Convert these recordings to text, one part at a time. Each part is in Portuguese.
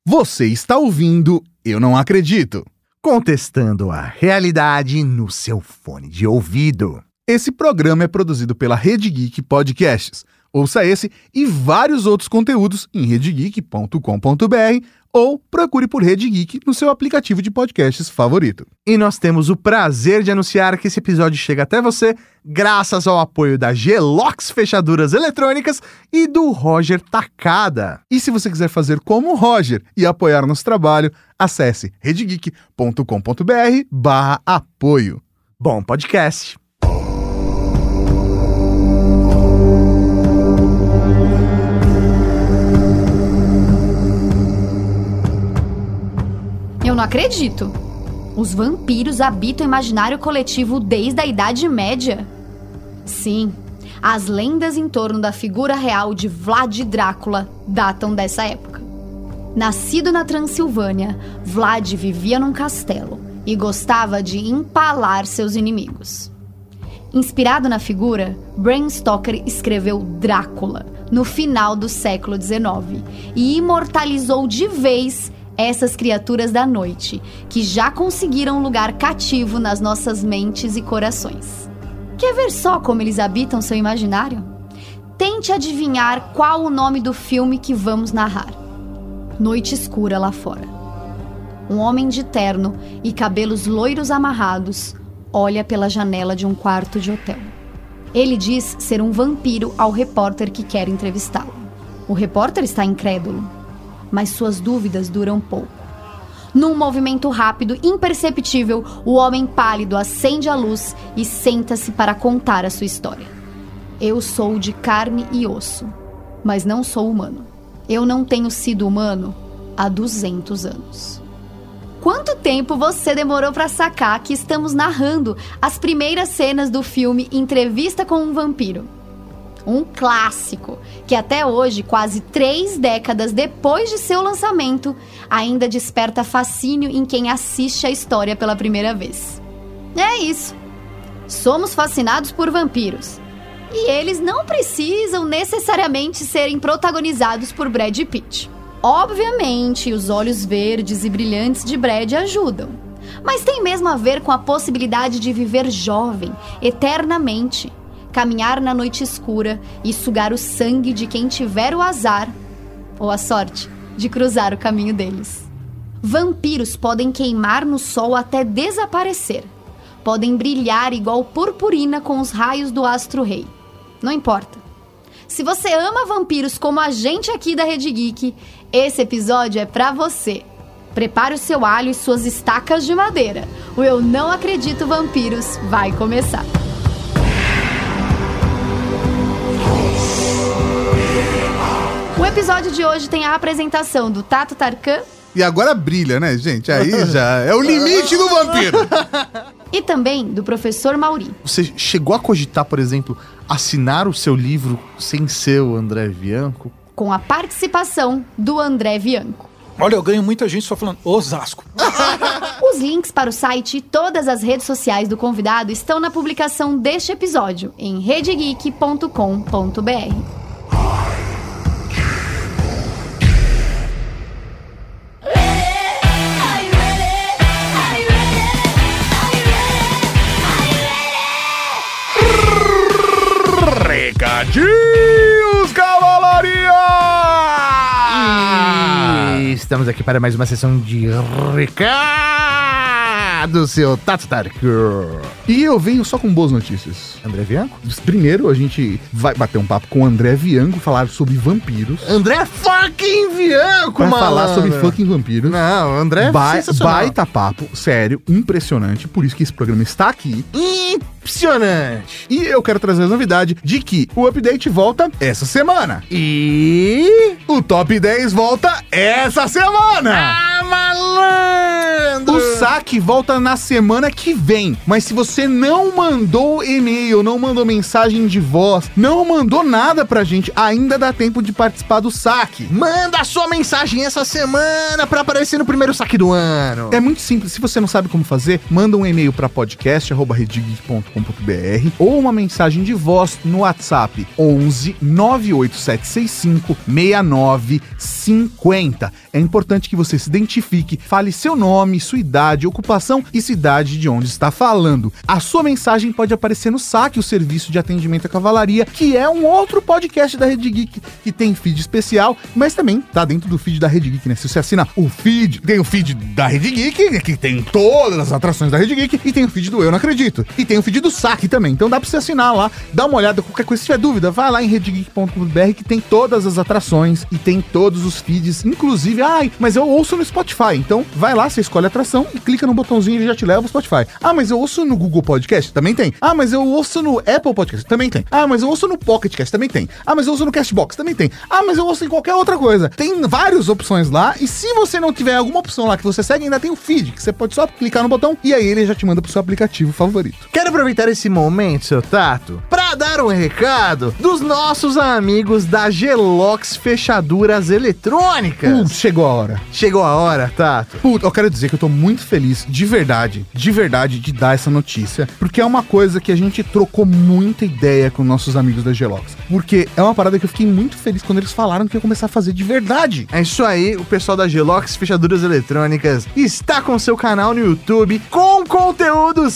Você está ouvindo Eu Não Acredito. Contestando a realidade no seu fone de ouvido. Esse programa é produzido pela Rede Geek Podcasts. Ouça esse e vários outros conteúdos em redegeek.com.br ou procure por Rede Geek no seu aplicativo de podcasts favorito. E nós temos o prazer de anunciar que esse episódio chega até você graças ao apoio da Gelox Fechaduras Eletrônicas e do Roger Takada. E se você quiser fazer como o Roger e apoiar nosso trabalho, acesse redegeek.com.br/apoio. Bom podcast! Eu não acredito. Os vampiros habitam o imaginário coletivo desde a Idade Média? Sim, as lendas em torno da figura real de Vlad Drácula datam dessa época. Nascido na Transilvânia, Vlad vivia num castelo e gostava de empalar seus inimigos. Inspirado na figura, Bram Stoker escreveu Drácula no final do século XIX e imortalizou de vez essas criaturas da noite, que já conseguiram um lugar cativo nas nossas mentes e corações. Quer ver só como eles habitam seu imaginário? Tente adivinhar qual o nome do filme que vamos narrar. Noite Escura Lá Fora. Um homem de terno e cabelos loiros amarrados olha pela janela de um quarto de hotel. Ele diz ser um vampiro ao repórter que quer entrevistá-lo. O repórter está incrédulo, mas suas dúvidas duram pouco. Num movimento rápido, imperceptível, o homem pálido acende a luz e senta-se para contar a sua história. Eu sou de carne e osso, mas não sou humano. Eu não tenho sido humano há 200 anos. Quanto tempo você demorou para sacar que estamos narrando as primeiras cenas do filme Entrevista com um Vampiro? Um clássico, que até hoje, quase 3 décadas depois de seu lançamento, ainda desperta fascínio em quem assiste a história pela primeira vez. É isso. Somos fascinados por vampiros. E eles não precisam necessariamente serem protagonizados por Brad Pitt. Obviamente, os olhos verdes e brilhantes de Brad ajudam. Mas tem mesmo a ver com a possibilidade de viver jovem, eternamente. Caminhar na noite escura e sugar o sangue de quem tiver o azar, ou a sorte, de cruzar o caminho deles. Vampiros podem queimar no sol até desaparecer. Podem brilhar igual purpurina com os raios do astro-rei. Não importa. Se você ama vampiros como a gente aqui da Rede Geek, esse episódio é pra você. Prepare o seu alho e suas estacas de madeira. O Eu Não Acredito Vampiros vai começar. O episódio de hoje tem a apresentação do Tato Tarkan. E agora brilha, né, gente? Aí já é o limite do vampiro. E também do professor Mauri. Você chegou a cogitar, por exemplo, assinar o seu livro sem ser o André Bianco? Com a participação do André Bianco. Olha, eu ganho muita gente só falando Osasco. Os links para o site e todas as redes sociais do convidado estão na publicação deste episódio em redegeek.com.br. Recadinhos, cavalaria! E estamos aqui para mais uma sessão de recado, seu Tato Tarkan. E eu venho só com boas notícias. André Bianco? Primeiro, a gente vai bater um papo com o André Bianco, falar sobre vampiros. André fucking Bianco, Vai mano! falar sobre fucking vampiros. Não, André é sensacional. Baita papo, sério, impressionante. Por isso que esse programa está aqui. Impressionante! E eu quero trazer a novidade de que o Update volta essa semana. E... o Top 10 volta essa semana! malandro! O saque volta na semana que vem, mas se você não mandou e-mail, não mandou mensagem de voz, não mandou nada pra gente, ainda dá tempo de participar do saque. Manda a sua mensagem essa semana pra aparecer no primeiro saque do ano. É muito simples, se você não sabe como fazer, manda um e-mail para podcast@redgeek.com.br ou uma mensagem de voz no WhatsApp 11 98765 6950. É importante que você se identifique, fale seu nome, sua idade, ocupação e cidade de onde está falando. A sua mensagem pode aparecer no Saque, o serviço de atendimento à cavalaria, que é um outro podcast da Rede Geek que tem feed especial, mas também tá dentro do feed da Rede Geek, né? Se você assina o feed, tem o feed da Rede Geek, que tem todas as atrações da Rede Geek, e tem o feed do Eu Não Acredito. E tem o feed do Saque também. Então dá pra você assinar lá, dá uma olhada, qualquer coisa, se tiver dúvida, vai lá em redgeek.com.br que tem todas as atrações e tem todos os feeds, inclusive, mas eu ouço no Spotify. Então vai lá, você escolhe a atração e clica no botãozinho e ele já te leva pro Spotify. Mas eu ouço no Google Podcast? Também tem. Mas eu ouço no Apple Podcast? Também tem. Mas eu ouço no Pocket Cast? Também tem. Mas eu ouço no Castbox? Também tem. Mas eu ouço em qualquer outra coisa. Tem várias opções lá, e se você não tiver alguma opção lá que você segue, ainda tem o feed, que você pode só clicar no botão e aí ele já te manda pro seu aplicativo favorito. Quero aproveitar esse momento, seu Tato, pra dar um recado dos nossos amigos da Gelox Fechaduras Eletrônicas. Chegou a hora. Chegou a hora, Tato. Eu quero dizer que eu tô muito feliz, de verdade, de dar essa notícia, porque é uma coisa que a gente trocou muita ideia com nossos amigos da Gelox, porque é uma parada que eu fiquei muito feliz quando eles falaram que ia começar a fazer de verdade. É isso aí, o pessoal da Gelox Fechaduras Eletrônicas está com seu canal no YouTube com conteúdos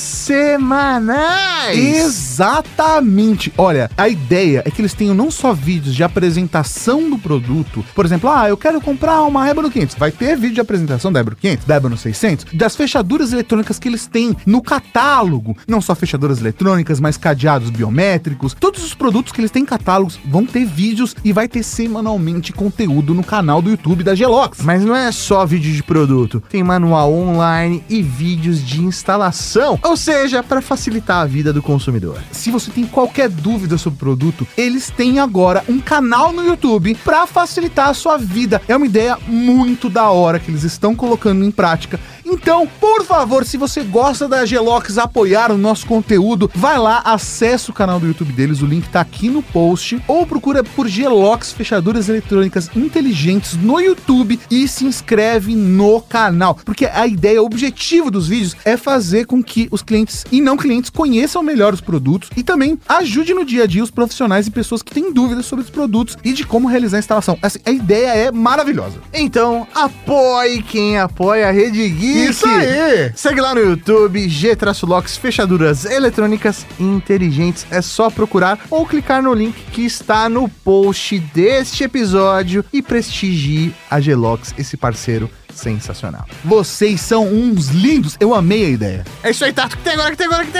semanais. Exatamente. Olha, a ideia é que eles tenham não só vídeos de apresentação do produto, por exemplo, eu quero comprar uma Ebano 500, vai ter vídeo de apresentação da Ebano 500, da Ebano 600, das fechaduras eletrônicas que eles têm no catálogo, não só fechaduras eletrônicas, mas cadeados biométricos, todos os produtos que eles têm em catálogos vão ter vídeos e vai ter semanalmente conteúdo no canal do YouTube da Gelox. Mas não é só vídeo de produto, tem manual online e vídeos de instalação, ou seja, para facilitar a vida do consumidor. Se você tem qualquer dúvida sobre o produto, eles têm agora um canal no YouTube para facilitar a sua vida. É uma ideia muito da hora que eles estão colocando em prática. Então, por favor, se você gosta da Gelox apoiar o nosso conteúdo, vai lá, acessa o canal do YouTube deles, o link tá aqui no post, ou procura por Gelox Fechaduras Eletrônicas Inteligentes no YouTube e se inscreve no canal, porque a ideia, o objetivo dos vídeos é fazer com que os clientes e não clientes conheçam melhor os produtos e também ajude no dia a dia os profissionais e pessoas que têm dúvidas sobre os produtos e de como realizar a instalação. Assim, a ideia é maravilhosa. Então, apoie quem apoia a Rede Geek. Isso aí! Segue lá no YouTube, G-Lox Fechaduras Eletrônicas Inteligentes. É só procurar ou clicar no link que está no post deste episódio e prestigie a Gelox, esse parceiro sensacional. Vocês são uns lindos, eu amei a ideia. É isso aí, Tato, que tem agora.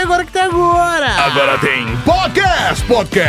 Agora tem podcast.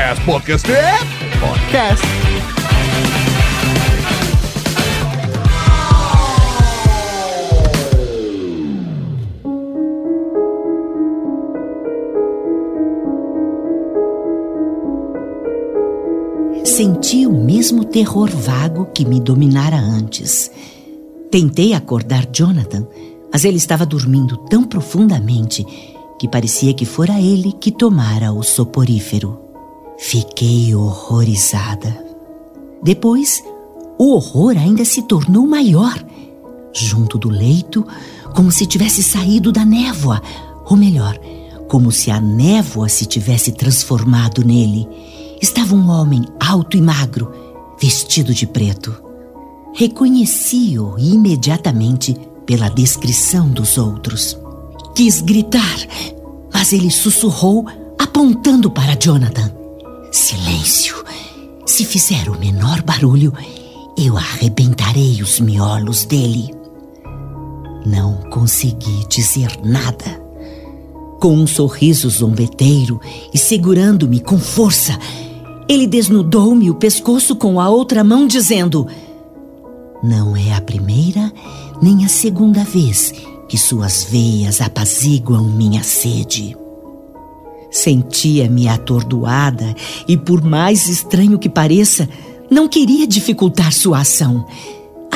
Senti o mesmo terror vago que me dominara antes. Tentei acordar Jonathan, mas ele estava dormindo tão profundamente que parecia que fora ele que tomara o soporífero. Fiquei horrorizada. Depois, o horror ainda se tornou maior. Junto do leito, como se tivesse saído da névoa, ou melhor, como se a névoa se tivesse transformado nele, estava um homem alto e magro, vestido de preto. Reconheci-o imediatamente pela descrição dos outros. Quis gritar, mas ele sussurrou, apontando para Jonathan. Silêncio! Se fizer o menor barulho, eu arrebentarei os miolos dele. Não consegui dizer nada. Com um sorriso zombeteiro e segurando-me com força, ele desnudou-me o pescoço com a outra mão, dizendo: não é a primeira nem a segunda vez que suas veias apaziguam minha sede. Sentia-me atordoada e, por mais estranho que pareça, não queria dificultar sua ação.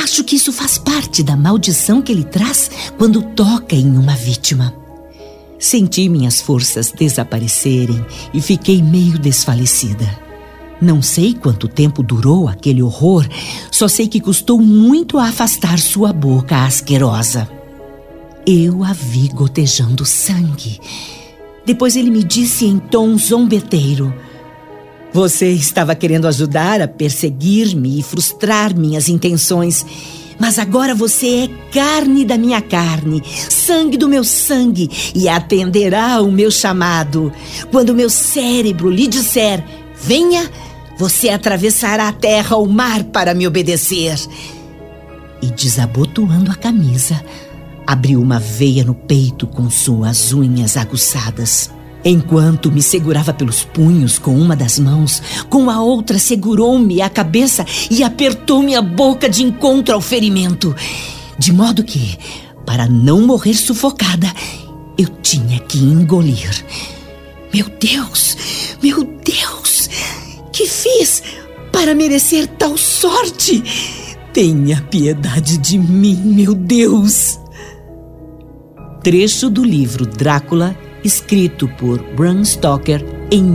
Acho que isso faz parte da maldição que ele traz quando toca em uma vítima. Senti minhas forças desaparecerem e fiquei meio desfalecida. Não sei quanto tempo durou aquele horror, só sei que custou muito a afastar sua boca asquerosa. Eu a vi gotejando sangue. Depois ele me disse em tom zombeteiro: você estava querendo ajudar a perseguir-me e frustrar minhas intenções, mas agora você é carne da minha carne, sangue do meu sangue, e atenderá ao meu chamado. Quando meu cérebro lhe disser: venha, você atravessará a terra ou o mar para me obedecer. E desabotoando a camisa, abriu uma veia no peito com suas unhas aguçadas. Enquanto me segurava pelos punhos com uma das mãos, com a outra segurou-me a cabeça e apertou minha boca de encontro ao ferimento. De modo que, para não morrer sufocada, eu tinha que engolir. Meu Deus! Meu Deus! Que fiz para merecer tal sorte? Tenha piedade de mim, meu Deus! Trecho do livro Drácula, escrito por Bram Stoker em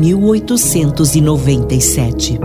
1897.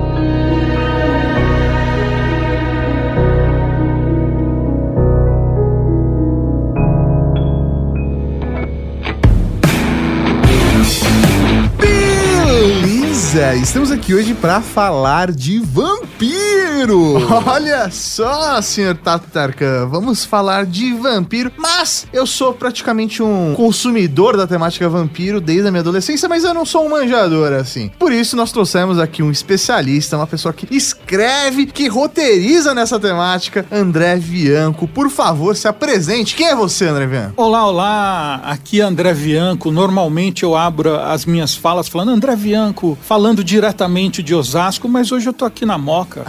Beleza! Estamos aqui hoje para falar de vampiro! Olha só, senhor Tato Tarkan, vamos falar de vampiro, mas eu sou praticamente um consumidor da temática vampiro desde a minha adolescência, mas eu não sou um manjador assim. Por isso nós trouxemos aqui um especialista, uma pessoa que escreve, que roteiriza nessa temática, André Bianco. Por favor, se apresente. Quem é você, André Bianco? Olá, olá, aqui é André Bianco. Normalmente eu abro as minhas falas falando André Bianco, falando diretamente de Osasco, mas hoje eu tô aqui na Moca.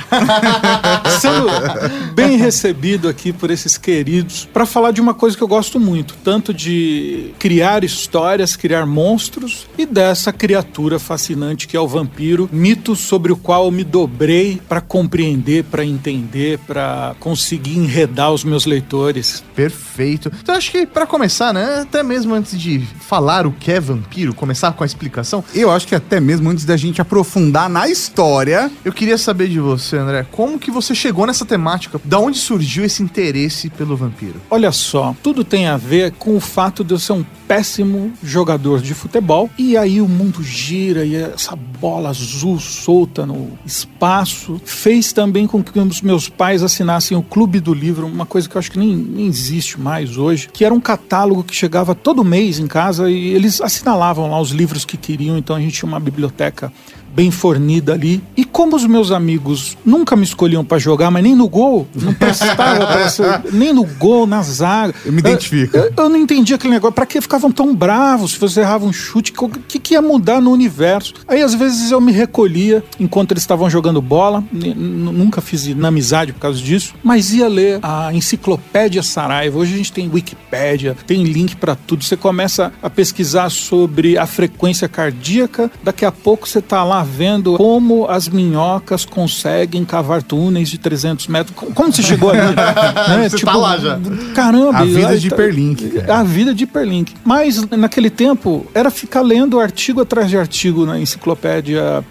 Sendo bem recebido aqui por esses queridos para falar de uma coisa que eu gosto muito, tanto de criar histórias, criar monstros e dessa criatura fascinante que é o vampiro, mito sobre o qual eu me dobrei para compreender, para entender, para conseguir enredar os meus leitores. Perfeito. Então acho que para começar, né, até mesmo antes de falar o que é vampiro, começar com a explicação, Eu acho que até mesmo antes da gente aprofundar na história, eu queria saber de você, André, como que você chegou nessa temática? Da onde surgiu esse interesse pelo vampiro? Olha só, tudo tem a ver com o fato de eu ser um péssimo jogador de futebol e aí o mundo gira e essa bola azul solta no espaço fez também com que os meus pais assinassem o Clube do Livro, uma coisa que eu acho que nem existe mais hoje, que era um catálogo que chegava todo mês em casa e eles assinalavam lá os livros que queriam, então a gente tinha uma biblioteca bem fornida ali. E como os meus amigos nunca me escolhiam pra jogar, mas nem no gol, não prestava pra ser, nem no gol, na zaga. eu me identifico. Eu não entendia aquele negócio. Pra que ficavam tão bravos se você errava um chute? O que ia mudar no universo? Aí às vezes eu me recolhia enquanto eles estavam jogando bola. Nunca fiz inamizade por causa disso, mas ia ler a Enciclopédia Saraiva. Hoje a gente tem Wikipédia, tem link pra tudo. Você começa a pesquisar sobre a frequência cardíaca, daqui a pouco você tá lá vendo como as minhocas conseguem cavar túneis de 300 metros. Como você chegou ali? Né? Você tá lá já. Caramba. A vida de hiperlink. Cara. A vida de hiperlink. Mas naquele tempo era ficar lendo artigo atrás de artigo na Enciclopédia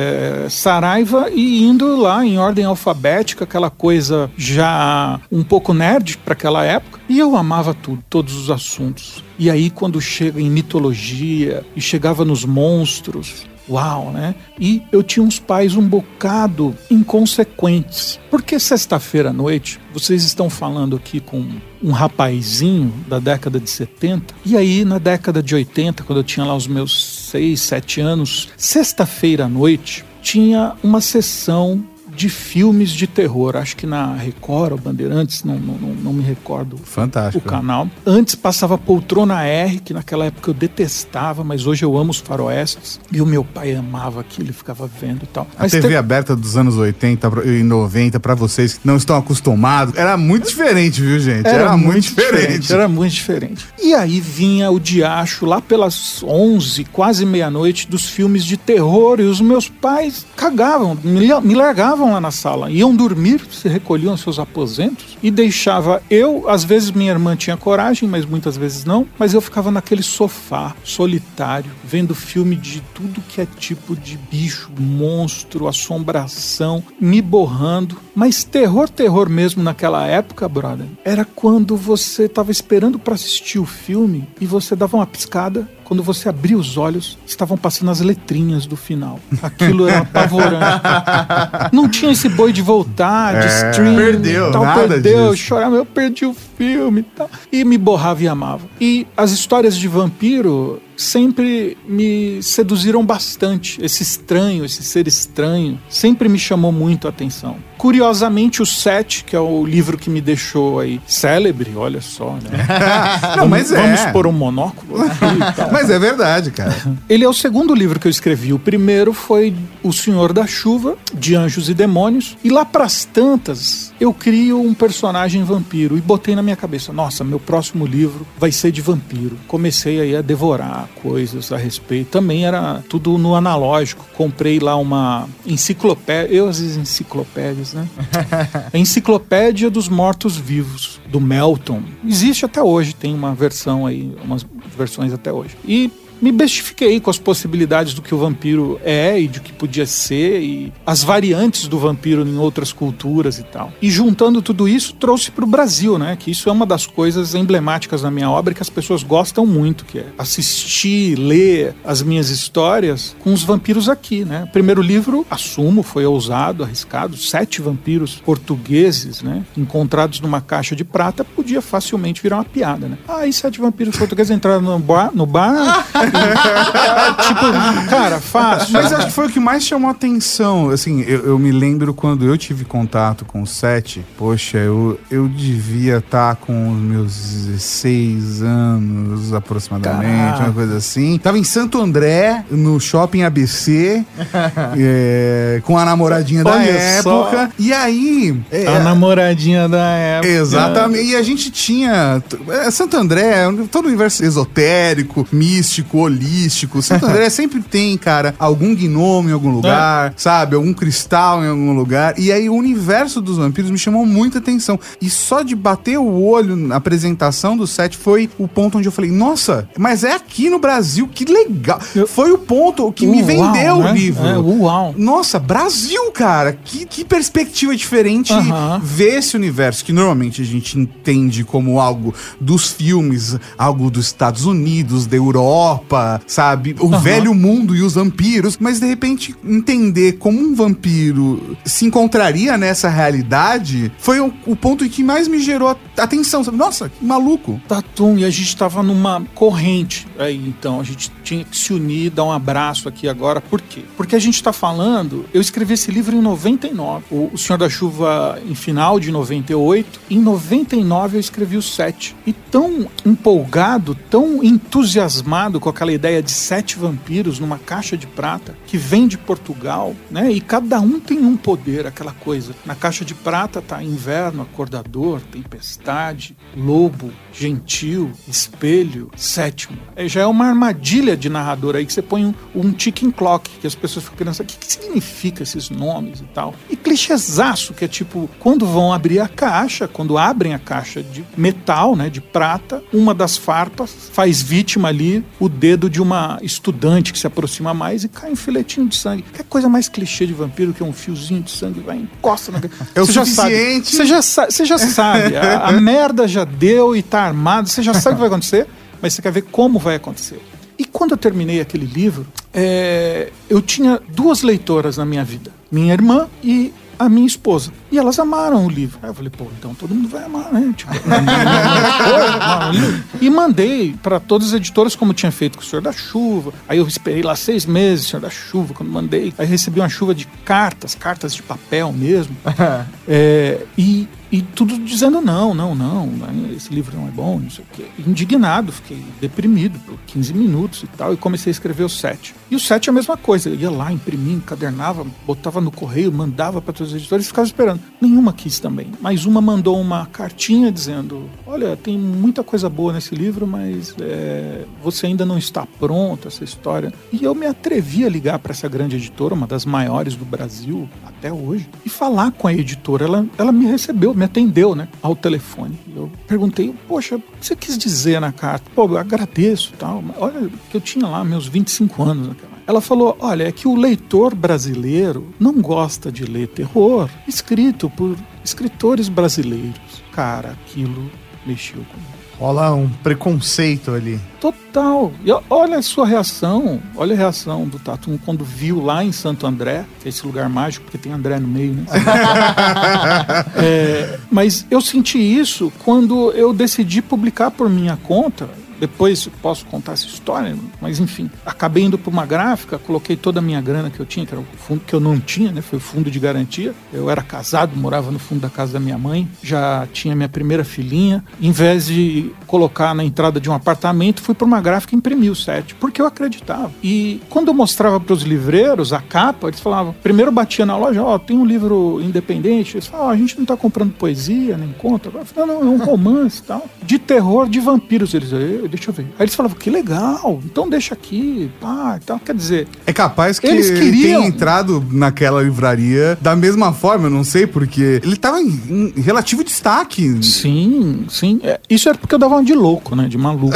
Saraiva e indo lá em ordem alfabética, aquela coisa já um pouco nerd para aquela época. E eu amava tudo, todos os assuntos. E aí quando chega em mitologia e chegava nos monstros, uau, né? E eu tinha uns pais um bocado inconsequentes. Porque sexta-feira à noite, vocês estão falando aqui com um rapazinho da década de 70, e aí na década de 80, quando eu tinha lá os meus 6, 7 anos, sexta-feira à noite, tinha uma sessão de filmes de terror, acho que na Record ou Bandeirantes, não me recordo. Fantástico. O canal. Antes passava Poltrona R, que naquela época eu detestava, mas hoje eu amo os faroestes, e o meu pai amava aquilo, ele ficava vendo e tal. A TV aberta dos anos 80 e 90, pra vocês que não estão acostumados, era muito diferente, viu, gente? Era muito diferente. Era muito diferente. E aí vinha o diacho lá pelas 11, quase meia-noite, dos filmes de terror, e os meus pais cagavam, me largavam ficavam lá na sala, iam dormir, se recolhiam aos seus aposentos e deixava eu, às vezes minha irmã tinha coragem, mas muitas vezes não, mas eu ficava naquele sofá solitário, vendo filme de tudo que é tipo de bicho, monstro, assombração, me borrando. Mas terror mesmo naquela época, brother, era quando você estava esperando para assistir o filme e você dava uma piscada. Quando você abria os olhos, estavam passando as letrinhas do final. Aquilo era apavorante. Não tinha esse boi de voltar, de stream. Perdeu, tal, nada perdeu, disso. chorava, eu perdi o filme e tal. E me borrava e amava. E as histórias de vampiro sempre me seduziram bastante. Esse ser estranho, sempre me chamou muito a atenção. Curiosamente, o 7, que é o livro que me deixou aí célebre, olha só, né? Não, mas vamos pôr um monóculo aqui e tal. Mas é verdade, cara. Ele é o segundo livro que eu escrevi. O primeiro foi O Senhor da Chuva, de Anjos e Demônios. E lá pras tantas, eu crio um personagem vampiro. E botei na minha cabeça, nossa, meu próximo livro vai ser de vampiro. Comecei aí a devorar coisas a respeito. Também era tudo no analógico. Comprei lá uma enciclopédia. As enciclopédias, né? A Enciclopédia dos Mortos-Vivos, do Melton. Existe até hoje, tem uma versão aí, umas versões até hoje. E me bestifiquei com as possibilidades do que o vampiro é e do que podia ser e as variantes do vampiro em outras culturas e tal. E juntando tudo isso, trouxe para o Brasil, né? Que isso é uma das coisas emblemáticas na minha obra que as pessoas gostam muito, que é assistir, ler as minhas histórias com os vampiros aqui, né? O primeiro livro, assumo, foi ousado, arriscado, 7 vampiros portugueses, né? Encontrados numa caixa de prata, podia facilmente virar uma piada, né? Ah, e 7 vampiros portugueses entraram no bar tipo, cara, fácil. Mas acho que foi o que mais chamou a atenção. Assim, eu me lembro quando eu tive contato com o 7. Poxa, eu devia estar com os meus 16 anos aproximadamente, uma coisa assim. Tava em Santo André, no Shopping ABC, com a namoradinha da época. E aí... a namoradinha da época. Exatamente. E a gente tinha... Santo André, todo o universo esotérico, místico, holístico. Santo André sempre tem, cara, algum gnomo em algum lugar, sabe? Algum cristal em algum lugar. E aí o universo dos vampiros me chamou muita atenção. E só de bater o olho na apresentação do 7 foi o ponto onde eu falei, nossa, mas é aqui no Brasil, que legal. Foi o ponto que me vendeu o livro. Uau. Nossa, Brasil, cara. Que perspectiva diferente ver esse universo que normalmente a gente entende como algo dos filmes, algo dos Estados Unidos, da Europa, sabe? O velho mundo e os vampiros, mas de repente entender como um vampiro se encontraria nessa realidade foi o ponto que mais me gerou atenção, sabe? Nossa, que maluco. Tatum, e a gente tava numa corrente aí, então a gente tinha que se unir, dar um abraço aqui agora. Por quê? Porque a gente tá falando, eu escrevi esse livro em 99, o Senhor da Chuva em final de 98, em 99 eu escrevi o 7, e tão empolgado, tão entusiasmado com aquela ideia de 7 vampiros numa caixa de prata que vem de Portugal, né? E cada um tem um poder, aquela coisa. Na caixa de prata tá inverno, acordador, tempestade, lobo, gentil, espelho, sétimo. Já é uma armadilha de narrador aí que você põe um ticking clock, que as pessoas ficam querendo saber o que significa esses nomes e tal. E clichêzaço, que é tipo, quando vão abrir a caixa, quando abrem a caixa de metal, né, de prata, uma das farpas faz vítima ali o dedo de uma estudante que se aproxima mais e cai um filetinho de sangue. Que coisa mais clichê de vampiro que um fiozinho de sangue vai encosta na... É o suficiente. Você já sabe. A merda já deu e tá armado. Você já sabe o que vai acontecer, mas você quer ver como vai acontecer. E quando eu terminei aquele livro, eu tinha 2 leitoras na minha vida. Minha irmã e a minha esposa. E elas amaram o livro. Aí eu falei, pô, então todo mundo vai amar, né? Tipo, e mandei para todas as editoras, como tinha feito com o Senhor da Chuva. Aí eu esperei lá 6 meses, Senhor da Chuva, quando mandei. Aí recebi uma chuva de cartas de papel mesmo. E tudo dizendo não, esse livro não é bom, não sei o quê. Indignado, fiquei deprimido por 15 minutos e tal, e comecei a escrever o 7. E o 7 é a mesma coisa, eu ia lá, imprimia, encadernava, botava no correio, mandava para todos os editores e ficava esperando. nenhuma quis também. Mas uma mandou uma cartinha dizendo, olha, tem muita coisa boa nesse livro, mas você ainda não está pronta, essa história. E eu me atrevi a ligar para essa grande editora, uma das maiores do Brasil até hoje, e falar com a editora. Ela me recebeu, me atendeu, né, ao telefone. Eu perguntei, poxa, o que você quis dizer na carta? Pô, eu agradeço e tal. Olha, que eu tinha lá meus 25 anos naquela. Ela falou, olha, é que o leitor brasileiro não gosta de ler terror escrito por escritores brasileiros. Cara, aquilo mexeu comigo. Rola um preconceito ali. Total. E olha a sua reação, olha a reação do Tatum quando viu lá em Santo André, que é esse lugar mágico, porque tem André no meio, né? Mas eu senti isso quando eu decidi publicar por minha conta. Depois posso contar essa história, mas enfim, acabei indo para uma gráfica, coloquei toda a minha grana que eu tinha, que era o fundo que eu não tinha, né? Foi o fundo de garantia. Eu era casado, morava no fundo da casa da minha mãe, já tinha minha primeira filhinha. Em vez de colocar na entrada de um apartamento, fui para uma gráfica e imprimi o set, porque eu acreditava. E quando eu mostrava para os livreiros a capa, eles falavam, primeiro batia na loja, tem um livro independente, eles falavam, a gente não está comprando poesia, nem conta. Eu falei, não, é um romance e tal, de terror, de vampiros. Eles, deixa eu ver. Aí eles falavam, que legal, então deixa aqui, pá, e tal. Quer dizer... É capaz que eles queriam... tenha entrado naquela livraria da mesma forma, eu não sei, porque ele estava em relativo destaque. Sim. Isso era porque eu dava uma de louco, né, de maluco.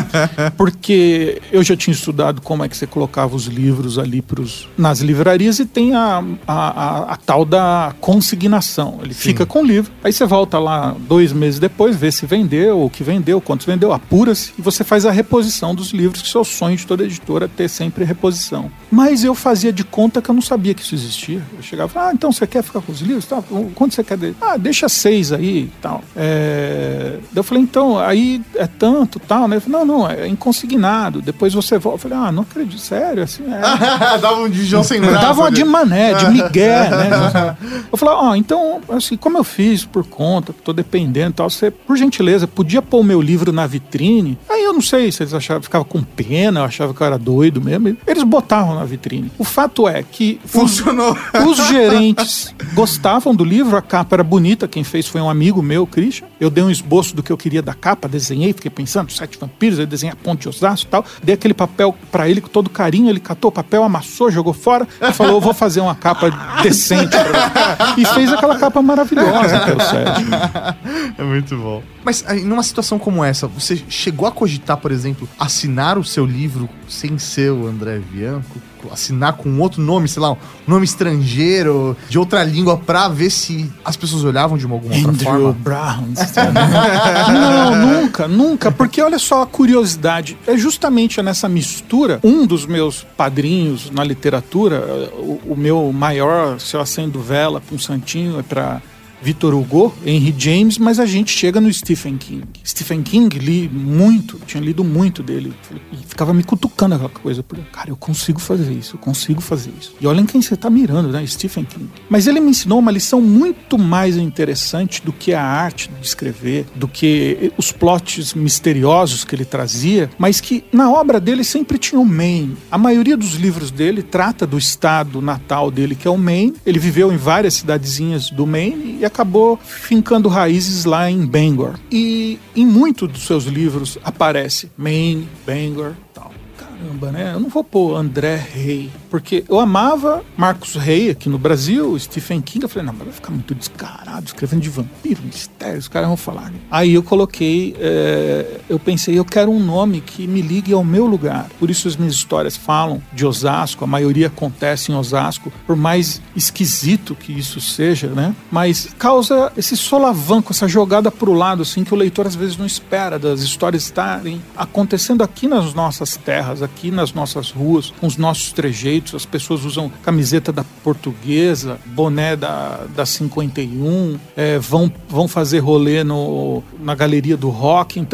Porque eu já tinha estudado como é que você colocava os livros ali nas livrarias e tem a tal da consignação. Ele fica com o livro, aí você volta lá 2 meses depois, vê se vendeu, o que vendeu, quantos vendeu, apura-se e você faz a reposição dos livros, que é o sonho de toda editora, ter sempre reposição. Mas eu fazia de conta que eu não sabia que isso existia. Eu chegava e falava, então você quer ficar com os livros? Tá, quanto você quer dele? Deixa 6 aí e tal. Eu falei, então, aí é tanto tal, né? Eu falei, não, é inconsignado, depois você volta. Eu falei, não acredito, sério, assim Dava um de João sem braço. Dava uma de mané, de migué, né? Eu falei, então, assim, como eu fiz por conta, tô dependendo e tal, você, por gentileza, podia pôr o meu livro na vitrine? Aí eu não sei se eles achavam, ficavam com pena, eu achava que eu era doido mesmo. Eles botavam na vitrine. O fato é que funcionou. Os gerentes gostavam do livro, a capa era bonita, quem fez foi um amigo meu, Christian. Eu dei um esboço do que eu queria da capa, desenhei, fiquei pensando, 7 vampiros, eu desenhei a ponte de Osasco e tal. Dei aquele papel pra ele com todo carinho, ele catou o papel, amassou, jogou fora e falou, eu vou fazer uma capa decente pra você. E fez aquela capa maravilhosa, que é o Sérgio. É muito bom. Mas numa situação como essa, você chegou a cogitar, por exemplo, assinar o seu livro sem ser o André Bianco? Assinar com outro nome, sei lá, um nome estrangeiro, de outra língua, pra ver se as pessoas olhavam de alguma outra forma? Andrew Brown. Não, nunca, porque olha só a curiosidade, é justamente nessa mistura, um dos meus padrinhos na literatura, o meu maior, se eu acendo vela com um santinho, é pra Victor Hugo, Henry James, mas a gente chega no Stephen King. Stephen King, tinha lido muito dele, e ficava me cutucando aquela coisa, porque, cara, eu consigo fazer isso. E olha em quem você tá mirando, né, Stephen King. Mas ele me ensinou uma lição muito mais interessante do que a arte de escrever, do que os plots misteriosos que ele trazia, mas que na obra dele sempre tinha o Maine. A maioria dos livros dele trata do estado natal dele, que é o Maine. Ele viveu em várias cidadezinhas do Maine e acabou fincando raízes lá em Bangor. E em muitos dos seus livros aparece Maine, Bangor e tal. Caramba, né? Eu não vou pôr André Rey, porque eu amava Marcos Rey aqui no Brasil, Stephen King. Eu falei, não, mas vai ficar muito descarado, escrevendo de vampiro, mistério, os caras vão falar. Aí eu coloquei, eu pensei, eu quero um nome que me ligue ao meu lugar. Por isso as minhas histórias falam de Osasco, a maioria acontece em Osasco, por mais esquisito que isso seja, né? Mas causa esse solavanco, essa jogada pro lado, assim, que o leitor às vezes não espera, das histórias estarem acontecendo aqui nas nossas terras, aqui nas nossas ruas, com os nossos trejeitos. As pessoas usam camiseta da Portuguesa, boné da 51, vão fazer rolê na Galeria do Rock. Então,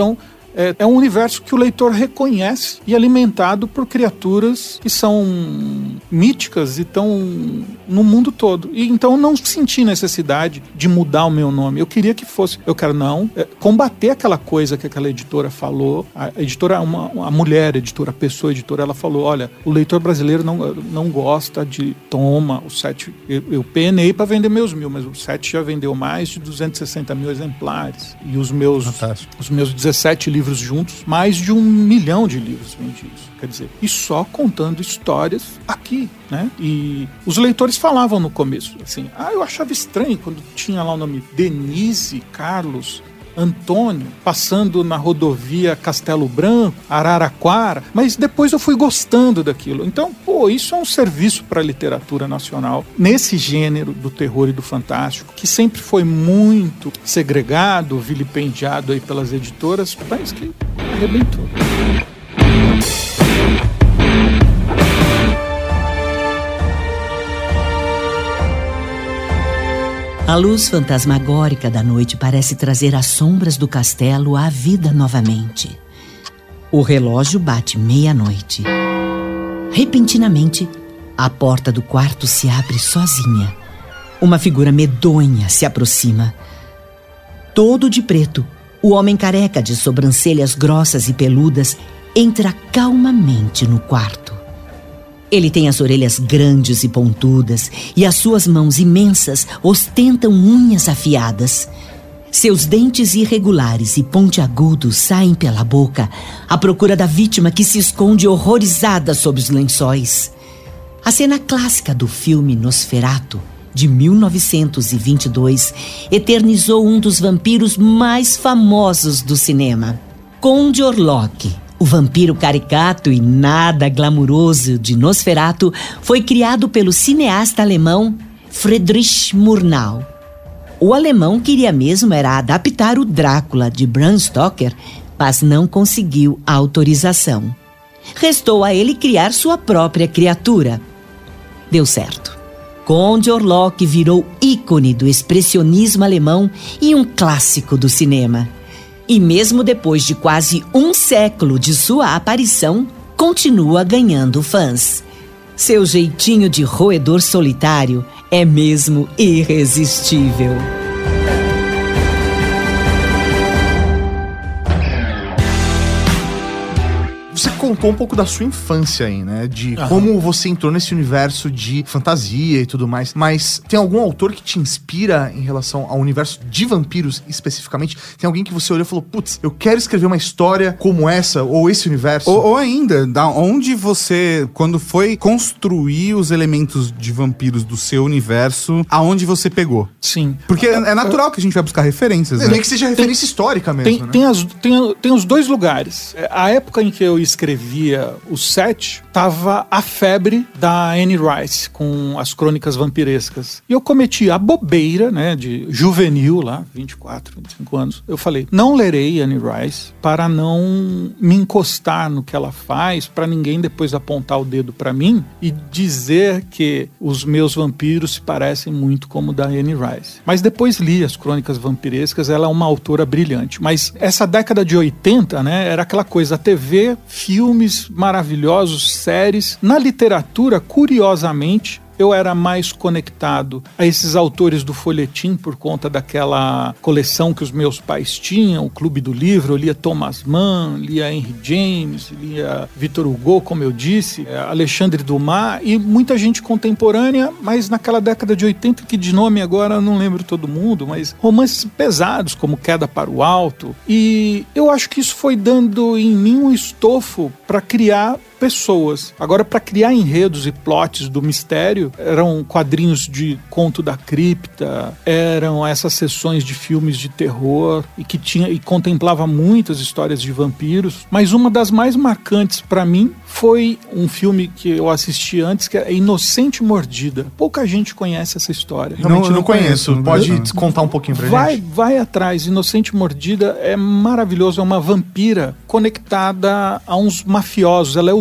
É um universo que o leitor reconhece e é alimentado por criaturas que são míticas e estão no mundo todo. E então eu não senti necessidade de mudar o meu nome. Eu queria que fosse. Eu quero combater aquela coisa que aquela editora falou. A editora, a mulher editora, a pessoa editora, ela falou: olha, o leitor brasileiro não gosta de toma, o 7. Eu penei para vender meus 1000, mas o 7 já vendeu mais de 260 mil exemplares. E os meus 17 livros juntos, mais de 1 milhão de livros vendidos. Quer dizer, e só contando histórias aqui, né? E os leitores falavam no começo, assim, eu achava estranho quando tinha lá o nome Denise, Carlos, Antônio, passando na rodovia Castelo Branco, Araraquara, mas depois eu fui gostando daquilo. Então, isso é um serviço para a literatura nacional, nesse gênero do terror e do fantástico, que sempre foi muito segregado, vilipendiado aí pelas editoras, mas que arrebentou. A luz fantasmagórica da noite parece trazer as sombras do castelo à vida novamente. O relógio bate meia-noite. Repentinamente, a porta do quarto se abre sozinha. Uma figura medonha se aproxima. Todo de preto, o homem careca de sobrancelhas grossas e peludas entra calmamente no quarto. Ele tem as orelhas grandes e pontudas e as suas mãos imensas ostentam unhas afiadas. Seus dentes irregulares e pontiagudos saem pela boca à procura da vítima que se esconde horrorizada sob os lençóis. A cena clássica do filme Nosferatu, de 1922, eternizou um dos vampiros mais famosos do cinema. Conde Orlok, o vampiro caricato e nada glamuroso de Nosferatu, foi criado pelo cineasta alemão Friedrich Murnau. O alemão queria mesmo era adaptar o Drácula de Bram Stoker, mas não conseguiu a autorização. Restou a ele criar sua própria criatura. Deu certo. Conde Orlok virou ícone do expressionismo alemão e um clássico do cinema. E mesmo depois de quase um século de sua aparição, continua ganhando fãs. Seu jeitinho de roedor solitário é mesmo irresistível. Você contou um pouco da sua infância aí, né? De como você entrou nesse universo de fantasia e tudo mais. Mas tem algum autor que te inspira em relação ao universo de vampiros especificamente? Tem alguém que você olhou e falou: putz, eu quero escrever uma história como essa, ou esse universo? Ou ainda, da onde você, quando foi construir os elementos de vampiros do seu universo, aonde você pegou? Sim. Porque é natural que a gente vai buscar referências, né? Nem que seja referência histórica mesmo, né? Tem os dois lugares. A época em que eu escrevia o 7, tava a febre da Anne Rice com as crônicas vampirescas. E eu cometi a bobeira, né, de juvenil lá, 24, 25 anos. Eu falei, não lerei Anne Rice para não me encostar no que ela faz, para ninguém depois apontar o dedo para mim e dizer que os meus vampiros se parecem muito como o da Anne Rice. Mas depois li as crônicas vampirescas, ela é uma autora brilhante. Mas essa década de 80, né, era aquela coisa, a TV, filmes maravilhosos, séries. Na literatura, curiosamente, eu era mais conectado a esses autores do folhetim por conta daquela coleção que os meus pais tinham, o Clube do Livro. Eu lia Thomas Mann, lia Henry James, lia Victor Hugo, como eu disse, Alexandre Dumas e muita gente contemporânea, mas naquela década de 80, que de nome agora eu não lembro todo mundo, mas romances pesados como Queda para o Alto. E eu acho que isso foi dando em mim um estofo para criar pessoas. Agora, para criar enredos e plots do mistério, eram quadrinhos de Conto da Cripta, eram essas sessões de filmes de terror e contemplava muitas histórias de vampiros, mas uma das mais marcantes para mim foi um filme que eu assisti antes, que é Inocente Mordida. Pouca gente conhece essa história. Realmente não conheço. Pode contar um pouquinho pra gente? Vai atrás. Inocente Mordida é maravilhoso. É uma vampira conectada a uns mafiosos. Ela é usada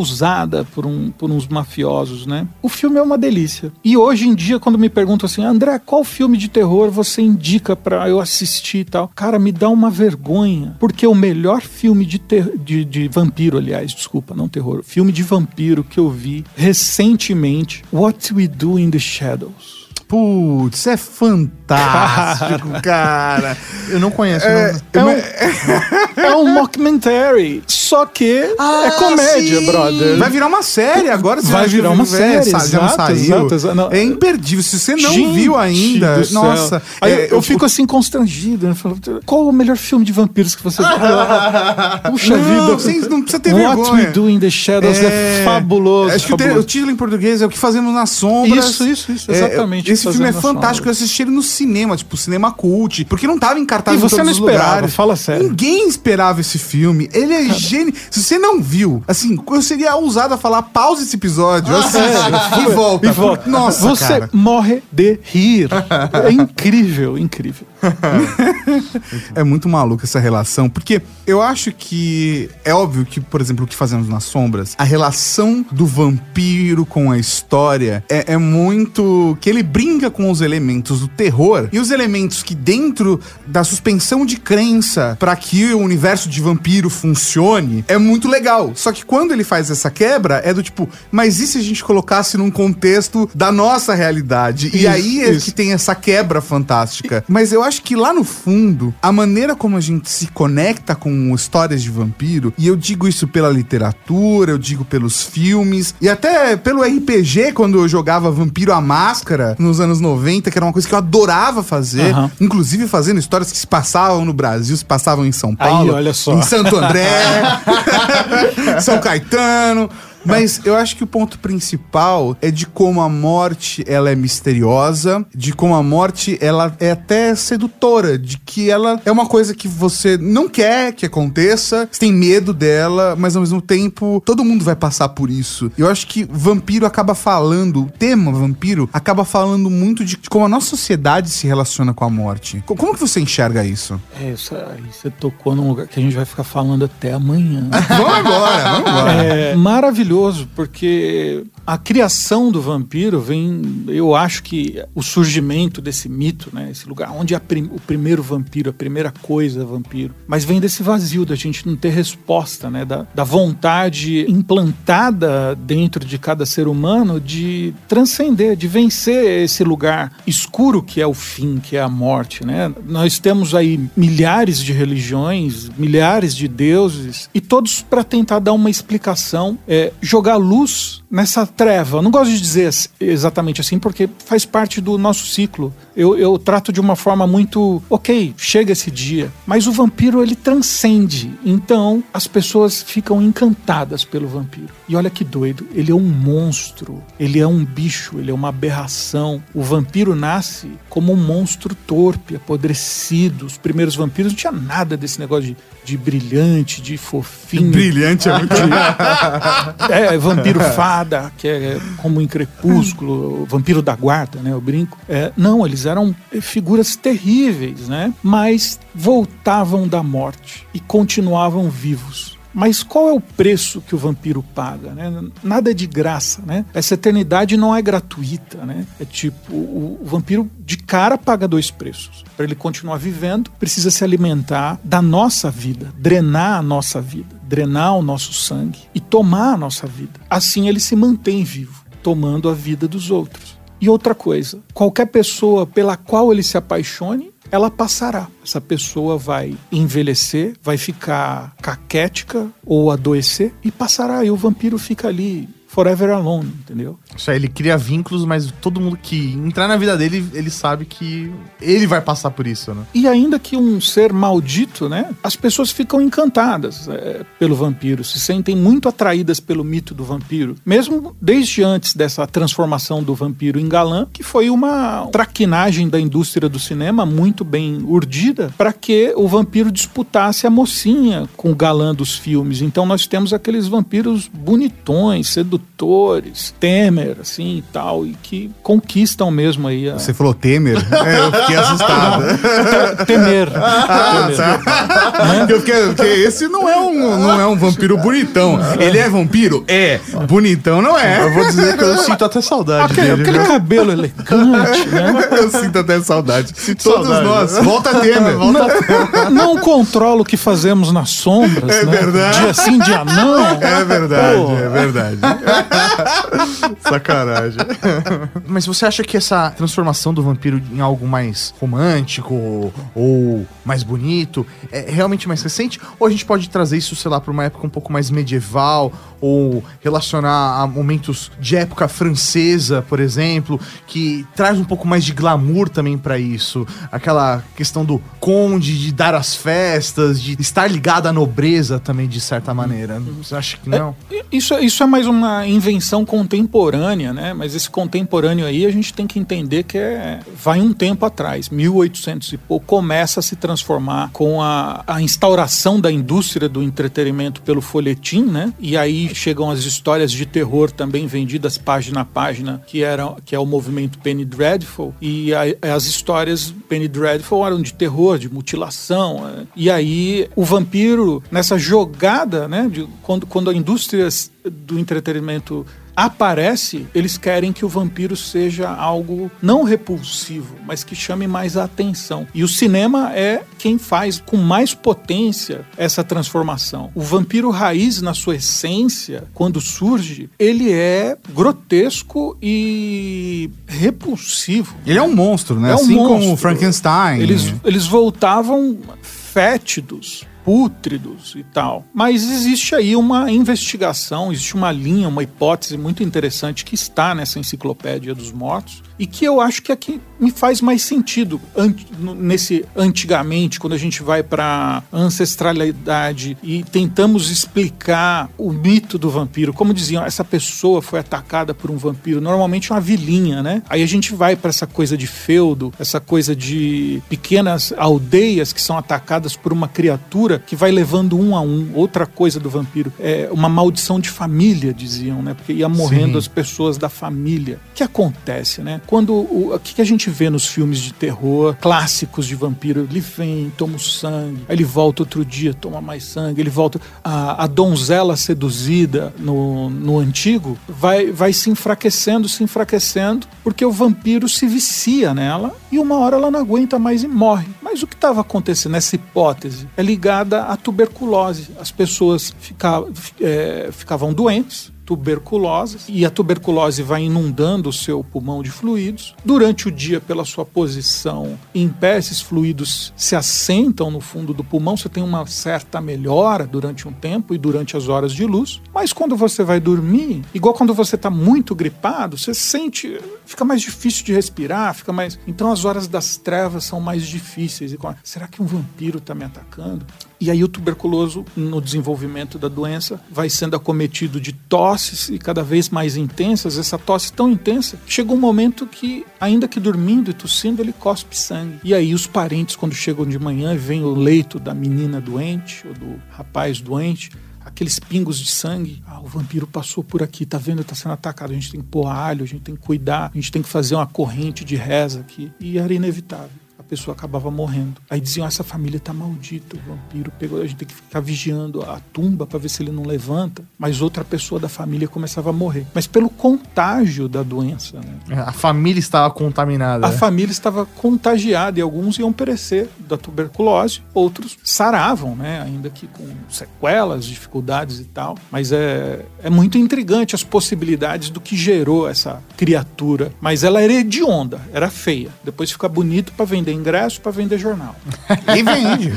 usada por uns mafiosos, né? O filme é uma delícia. E hoje em dia, quando me perguntam assim, André, qual filme de terror você indica pra eu assistir e tal? Cara, me dá uma vergonha, porque o melhor filme de vampiro, aliás, desculpa, não terror, filme de vampiro que eu vi recentemente, What We Do in the Shadows. Putz, é fantástico, cara. Eu não conheço. É um mockumentary, só que é comédia, sim. brother. Vai virar uma série agora. Vai virar uma série, já não saiu. exato. Não, é imperdível. Se você não gente viu ainda, do nossa. céu. Aí eu fico assim constrangido. Né? Falo, qual o melhor filme de vampiros que você viu? Puxa vida. Não precisa ter What vergonha. We Do in the Shadows é fabuloso. Acho que o título em português é O que Fazemos nas Sombras. Isso, exatamente. Esse filme é fantástico, eu assisti ele no cinema, tipo, cinema cult, porque não tava em cartaz em você todos não os esperava, lugares. fala sério. Ninguém esperava esse filme, ele é gênio. Se você não viu, assim, eu seria ousado a falar, pausa esse episódio, e volta. Nossa, você cara. morre de rir. É incrível. É muito maluco essa relação, porque eu acho que é óbvio que, por exemplo, O que Fazemos nas Sombras, a relação do vampiro com a história é muito... que ele brinca com os elementos do terror e os elementos que dentro da suspensão de crença para que o universo de vampiro funcione, é muito legal. Só que quando ele faz essa quebra, é do tipo, mas e se a gente colocasse num contexto da nossa realidade? E aí é que tem essa quebra fantástica. Mas eu acho que lá no fundo, a maneira como a gente se conecta com histórias de vampiro, e eu digo isso pela literatura, eu digo pelos filmes, e até pelo RPG, quando eu jogava Vampiro à Máscara, nos anos 90, que era uma coisa que eu adorava fazer, inclusive fazendo histórias que se passavam no Brasil, se passavam em São Paulo, aí, olha só. em Santo André, São Caetano. Mas eu acho que o ponto principal é de como a morte, ela é misteriosa, de como a morte, ela é até sedutora, de que ela é uma coisa que você não quer que aconteça, você tem medo dela, mas ao mesmo tempo, todo mundo vai passar por isso. Eu acho que vampiro acaba falando, o tema vampiro acaba falando muito de como a nossa sociedade se relaciona com a morte. Como que você enxerga isso? Aí você tocou num lugar que a gente vai ficar falando até amanhã. Vamos agora. É maravilhoso, porque a criação do vampiro vem, eu acho que o surgimento desse mito, né, esse lugar onde o primeiro vampiro, a primeira coisa vampiro, mas vem desse vazio da gente não ter resposta, né, da vontade implantada dentro de cada ser humano de transcender, de vencer esse lugar escuro que é o fim, que é a morte, né? Nós temos aí milhares de religiões, milhares de deuses, e todos para tentar dar uma explicação, jogar luz nessa treva. Eu não gosto de dizer exatamente assim, porque faz parte do nosso ciclo. Eu trato de uma forma muito, ok, chega esse dia. Mas o vampiro, ele transcende. Então, as pessoas ficam encantadas pelo vampiro. E olha que doido, ele é um monstro, ele é um bicho, ele é uma aberração. O vampiro nasce como um monstro torpe, apodrecido. Os primeiros vampiros não tinha nada desse negócio de brilhante, de fofinho. Brilhante é muito... vampiro fada, que é como em Crepúsculo, vampiro da guarda, né, eu brinco. Não, eles eram figuras terríveis, né, mas voltavam da morte e continuavam vivos. Mas qual é o preço que o vampiro paga, né? Nada é de graça, né? Essa eternidade não é gratuita, né? É tipo, o vampiro de cara paga 2 preços. Para ele continuar vivendo, precisa se alimentar da nossa vida, drenar a nossa vida, drenar o nosso sangue e tomar a nossa vida. Assim ele se mantém vivo, tomando a vida dos outros. E outra coisa, qualquer pessoa pela qual ele se apaixone, ela passará. Essa pessoa vai envelhecer, vai ficar caquética ou adoecer e passará. E o vampiro fica ali, forever alone, entendeu? Isso aí, ele cria vínculos, mas todo mundo que entrar na vida dele, ele sabe que ele vai passar por isso, né? E ainda que um ser maldito, né? As pessoas ficam encantadas pelo vampiro, se sentem muito atraídas pelo mito do vampiro. Mesmo desde antes dessa transformação do vampiro em galã, que foi uma traquinagem da indústria do cinema muito bem urdida para que o vampiro disputasse a mocinha com o galã dos filmes. Então nós temos aqueles vampiros bonitões, sedutores, Temer, Temer, assim, e tal, e que conquistam mesmo aí Você falou Temer? Eu fiquei assustado. Temer. Porque esse não é um vampiro bonitão. Ele é vampiro? É. Bonitão não é. Eu vou dizer que eu sinto até saudade dele. Aquele cabelo elegante, né? Eu sinto até saudade. Todos nós. Volta Temer. Não controla o que fazemos nas sombras, É né? verdade. Dia sim, dia não. É verdade, Pô. é verdade. Sacanagem. Mas você acha que essa transformação do vampiro em algo mais romântico ou mais bonito é realmente mais recente? Ou a gente pode trazer isso, sei lá, para uma época um pouco mais medieval ou relacionar a momentos de época francesa, por exemplo, que traz um pouco mais de glamour também para isso? Aquela questão do conde, de dar as festas, de estar ligado à nobreza também, de certa maneira. Você acha que não? Isso é mais uma invenção contemporânea, né? Mas esse contemporâneo aí a gente tem que entender que vai um tempo atrás, 1800 e pouco, começa a se transformar com a instauração da indústria do entretenimento pelo folhetim, né? E aí chegam as histórias de terror também vendidas página a página, que é o movimento Penny Dreadful, e as histórias Penny Dreadful eram de terror, de mutilação, e aí o vampiro, nessa jogada, né, quando a indústria do entretenimento aparece, eles querem que o vampiro seja algo não repulsivo, mas que chame mais a atenção. E o cinema é quem faz com mais potência essa transformação. O vampiro raiz, na sua essência, quando surge, ele é grotesco e repulsivo. Ele é um monstro, né? É um assim monstro. como o Frankenstein. Eles voltavam fétidos, pútridos e tal. Mas existe aí uma investigação, existe uma linha, uma hipótese muito interessante que está nessa Enciclopédia dos Mortos e que eu acho que aqui me faz mais sentido nesse antigamente, quando a gente vai para ancestralidade e tentamos explicar o mito do vampiro. Como diziam, essa pessoa foi atacada por um vampiro, normalmente uma vilinha, né? Aí a gente vai para essa coisa de feudo, essa coisa de pequenas aldeias que são atacadas por uma criatura que vai levando um a um. Outra coisa do vampiro é uma maldição de família, diziam, né? Porque ia morrendo as pessoas da família. O que acontece, né? O que a gente vê nos filmes de terror clássicos de vampiro? Ele vem, toma o sangue, aí ele volta outro dia, toma mais sangue, ele volta. A donzela seduzida no antigo vai se enfraquecendo, porque o vampiro se vicia nela e uma hora ela não aguenta mais e morre. Mas o que estava acontecendo nessa hipótese é ligada à tuberculose. As pessoas ficavam doentes, tuberculosas, e a tuberculose vai inundando o seu pulmão de fluidos. Durante o dia, pela sua posição em pé, esses fluidos se assentam no fundo do pulmão, você tem uma certa melhora durante um tempo e durante as horas de luz, mas quando você vai dormir, igual quando você está muito gripado, você sente, fica mais difícil de respirar, então as horas das trevas são mais difíceis. Será que um vampiro está me atacando? E aí o tuberculoso, no desenvolvimento da doença, vai sendo acometido de tosses e cada vez mais intensas, essa tosse tão intensa, que chega um momento que, ainda que dormindo e tossindo, ele cospe sangue. E aí os parentes, quando chegam de manhã e veem o leito da menina doente, ou do rapaz doente, aqueles pingos de sangue, o vampiro passou por aqui, tá vendo, tá sendo atacado, a gente tem que pôr alho, a gente tem que cuidar, a gente tem que fazer uma corrente de reza aqui. E era inevitável. A pessoa acabava morrendo. Aí diziam, essa família tá maldita, o vampiro pegou, a gente tem que ficar vigiando a tumba para ver se ele não levanta. Mas outra pessoa da família começava a morrer. Mas pelo contágio da doença, né? A família estava contaminada. A família estava contagiada e alguns iam perecer da tuberculose, outros saravam, né? Ainda que com sequelas, dificuldades e tal. Mas é muito intrigante as possibilidades do que gerou essa criatura. Mas ela era hedionda, era feia. Depois fica bonito para vender ingresso, para vender jornal. E vende.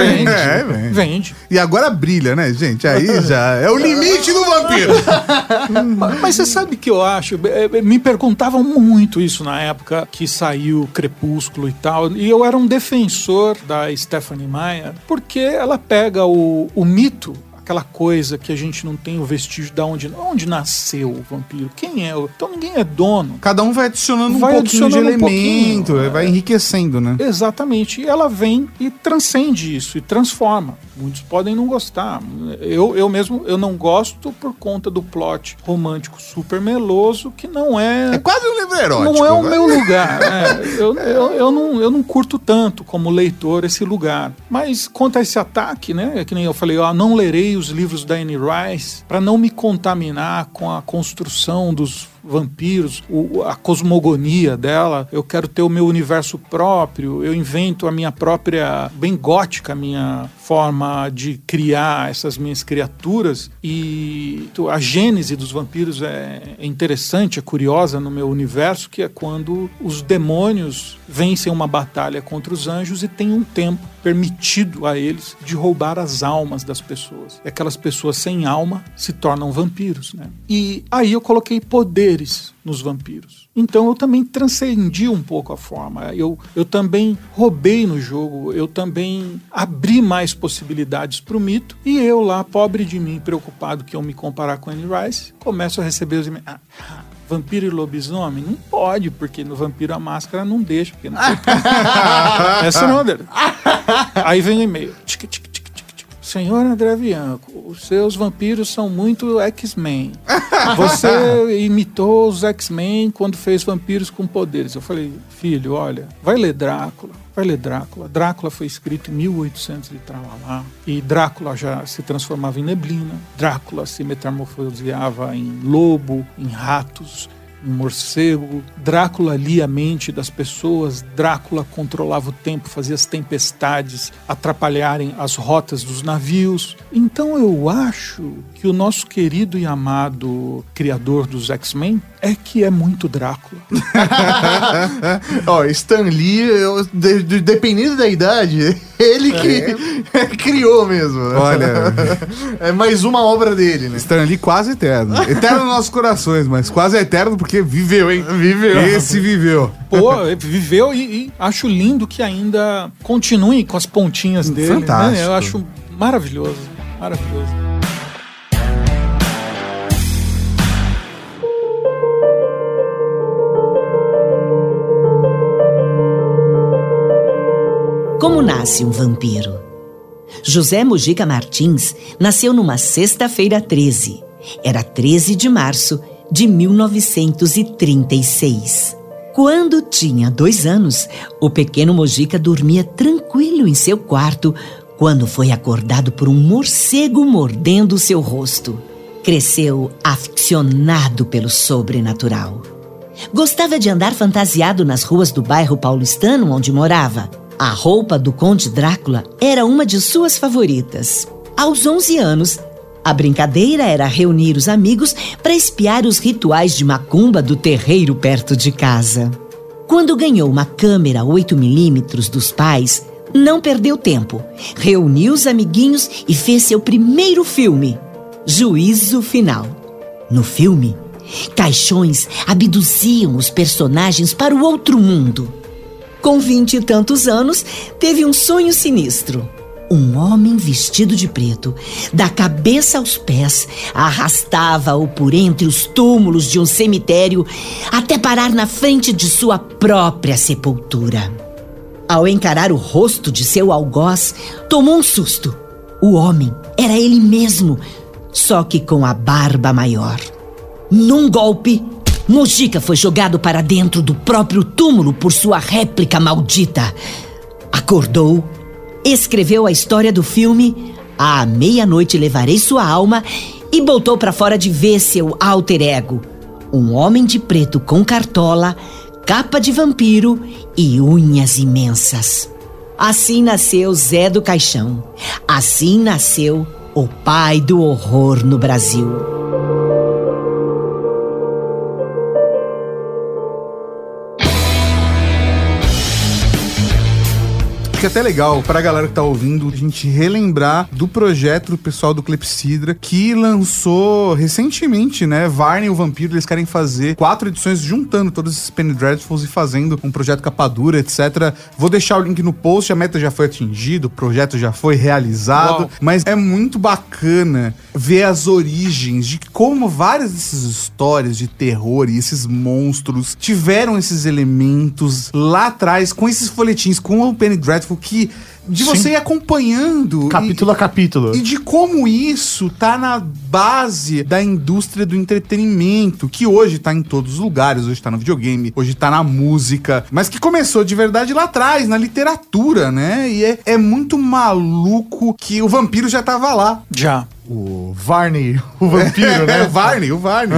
Vende. E agora brilha, né, gente? Aí já é o limite do vampiro. Mas você sabe que eu acho? Me perguntavam muito isso na época que saiu Crepúsculo e tal. E eu era um defensor da Stephenie Meyer, porque ela pega o mito, aquela coisa que a gente não tem o vestígio de onde nasceu o vampiro, quem é? Então ninguém é dono. Cada um vai adicionando um pouquinho de elemento, vai enriquecendo, né? Exatamente. E ela vem e transcende isso, e transforma. Muitos podem não gostar. Eu mesmo, eu não gosto por conta do plot romântico super meloso, que não é... É quase um livro erótico. Não é o meu lugar. Eu não curto tanto como leitor esse lugar. Mas quanto a esse ataque, né? Que nem eu falei, não lerei os livros da Anne Rice para não me contaminar com a construção dos vampiros, a cosmogonia dela. Eu quero ter o meu universo próprio, eu invento a minha própria, bem gótica, a minha forma de criar essas minhas criaturas, e a gênese dos vampiros é interessante, é curiosa no meu universo, que é quando os demônios vencem uma batalha contra os anjos e tem um tempo permitido a eles de roubar as almas das pessoas. E aquelas pessoas sem alma se tornam vampiros, né? E aí eu coloquei poderes nos vampiros. Então eu também transcendi um pouco a forma. Eu também roubei no jogo, eu também abri mais possibilidades para o mito, e eu lá, pobre de mim, preocupado que eu me comparar com Anne Rice, começo a receber os e-mails. Vampiro e lobisomem? Não pode, porque no Vampiro a Máscara não deixa. Porque não essa não é dele. Aí vem o e-mail. Senhor André Bianco, os seus vampiros são muito X-Men. Você imitou os X-Men quando fez vampiros com poderes. Eu falei, filho, olha, vai ler Drácula. Drácula foi escrito em 1800 e tralalá. E Drácula já se transformava em neblina. Drácula se metamorfoseava em lobo, em ratos, em morcego. Drácula lia a mente das pessoas. Drácula controlava o tempo, fazia as tempestades atrapalharem as rotas dos navios. Então eu acho que o nosso querido e amado criador dos X-Men é muito Drácula. Stan Lee, dependendo da idade, ele que criou mesmo. Olha, é mais uma obra dele, né? Stan Lee quase eterno. Eterno nos nossos corações, mas quase eterno porque viveu, hein? Viveu. Esse viveu. Pô, viveu e acho lindo que ainda continue com as pontinhas dele. Fantástico. Né? Eu acho maravilhoso, maravilhoso. Como nasce um vampiro? José Mujica Martins nasceu numa sexta-feira 13. Era 13 de março de 1936. Quando tinha 2 anos, o pequeno Mujica dormia tranquilo em seu quarto quando foi acordado por um morcego mordendo seu rosto. Cresceu aficionado pelo sobrenatural. Gostava de andar fantasiado nas ruas do bairro paulistano onde morava. A roupa do Conde Drácula era uma de suas favoritas. Aos 11 anos, a brincadeira era reunir os amigos para espiar os rituais de macumba do terreiro perto de casa. Quando ganhou uma câmera 8mm dos pais, não perdeu tempo. Reuniu os amiguinhos e fez seu primeiro filme, Juízo Final. No filme, caixões abduziam os personagens para o outro mundo. Com 20 e tantos anos, teve um sonho sinistro. Um homem vestido de preto, da cabeça aos pés, arrastava-o por entre os túmulos de um cemitério até parar na frente de sua própria sepultura. Ao encarar o rosto de seu algoz, tomou um susto. O homem era ele mesmo, só que com a barba maior. Num golpe, Mujica foi jogado para dentro do próprio túmulo por sua réplica maldita. Acordou, escreveu a história do filme À Meia-Noite Levarei Sua Alma e botou para fora de vez seu alter ego, um homem de preto com cartola, capa de vampiro e unhas imensas. Assim nasceu Zé do Caixão. Assim nasceu o pai do horror no Brasil. Acho que é até legal pra galera que tá ouvindo a gente relembrar do projeto do pessoal do Clepsydra, que lançou recentemente, né? Varney e o Vampiro, eles querem fazer 4 edições juntando todos esses Penny Dreadfuls e fazendo um projeto capa dura, etc. Vou deixar o link no post, a meta já foi atingida, o projeto já foi realizado. Uau. Mas é muito bacana ver as origens de como várias dessas histórias de terror e esses monstros tiveram esses elementos lá atrás, com esses folhetins, com o Penny Dreadful, que de você ir acompanhando capítulo a capítulo, e de como isso tá na base da indústria do entretenimento, que hoje tá em todos os lugares, hoje tá no videogame, hoje tá na música, mas que começou de verdade lá atrás, na literatura, né? E é muito maluco que o vampiro já tava lá. Já. O Varney, o vampiro, né? O Varney.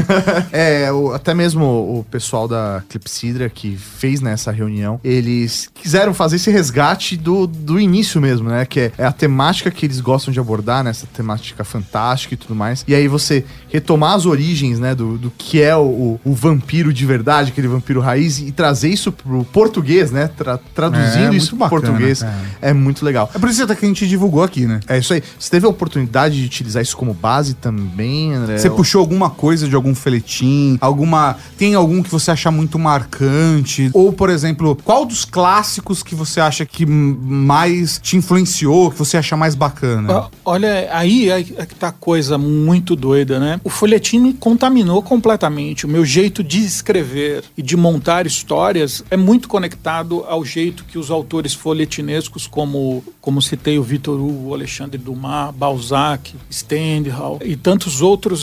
Até mesmo o pessoal da Clepsydra que fez nessa reunião, eles quiseram fazer esse resgate do início mesmo, né? Que é a temática que eles gostam de abordar, né? Essa temática fantástica e tudo mais. E aí você retomar as origens, né? Do que é o vampiro de verdade, aquele vampiro raiz, e trazer isso pro português, né? Traduzindo isso pro português. É muito legal. É por isso até que a gente divulgou aqui, né? É isso aí. Você teve a oportunidade de utilizar isso como base também, André? Você puxou alguma coisa de algum folhetim? Tem algum que você acha muito marcante? Ou, por exemplo, qual dos clássicos que você acha que mais te influenciou, que você acha mais bacana? Olha, aí que tá coisa muito doida, né? O folhetim me contaminou completamente. O meu jeito de escrever e de montar histórias é muito conectado ao jeito que os autores folhetinescos, como citei o Victor Hugo, o Alexandre Dumas, Balzac, Stendhal e tantos outros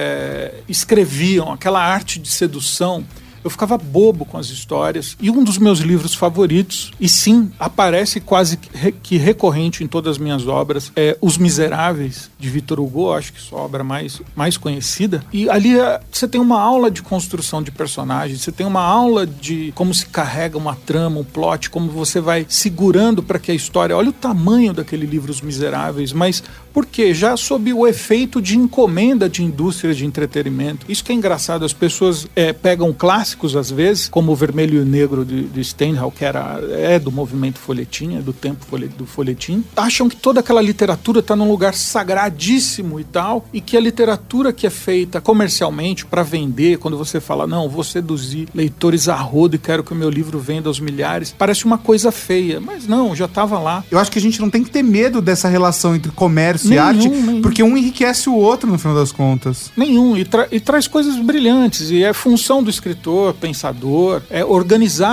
escreviam, aquela arte de sedução. Eu ficava bobo com as histórias. E um dos meus livros favoritos, e sim, aparece quase que recorrente em todas as minhas obras, é Os Miseráveis, de Victor Hugo, acho que sua obra mais conhecida. E ali você tem uma aula de construção de personagens, você tem uma aula de como se carrega uma trama, um plot, como você vai segurando para que a história... Olha o tamanho daquele livro, Os Miseráveis, mas por quê? Já sob o efeito de encomenda de indústria de entretenimento. Isso que é engraçado, as pessoas pegam clássicos às vezes, como o Vermelho e o Negro de Stendhal, que é do movimento folhetim, é do tempo do folhetim, acham que toda aquela literatura está num lugar sagradíssimo e tal, e que a literatura que é feita comercialmente para vender, quando você fala, não, vou seduzir leitores a rodo e quero que o meu livro venda aos milhares, parece uma coisa feia, mas não, já estava lá. Eu acho que a gente não tem que ter medo dessa relação entre comércio e arte, porque um enriquece o outro no final das contas. Nenhum, e traz coisas brilhantes, e é função do escritor, pensador, organizar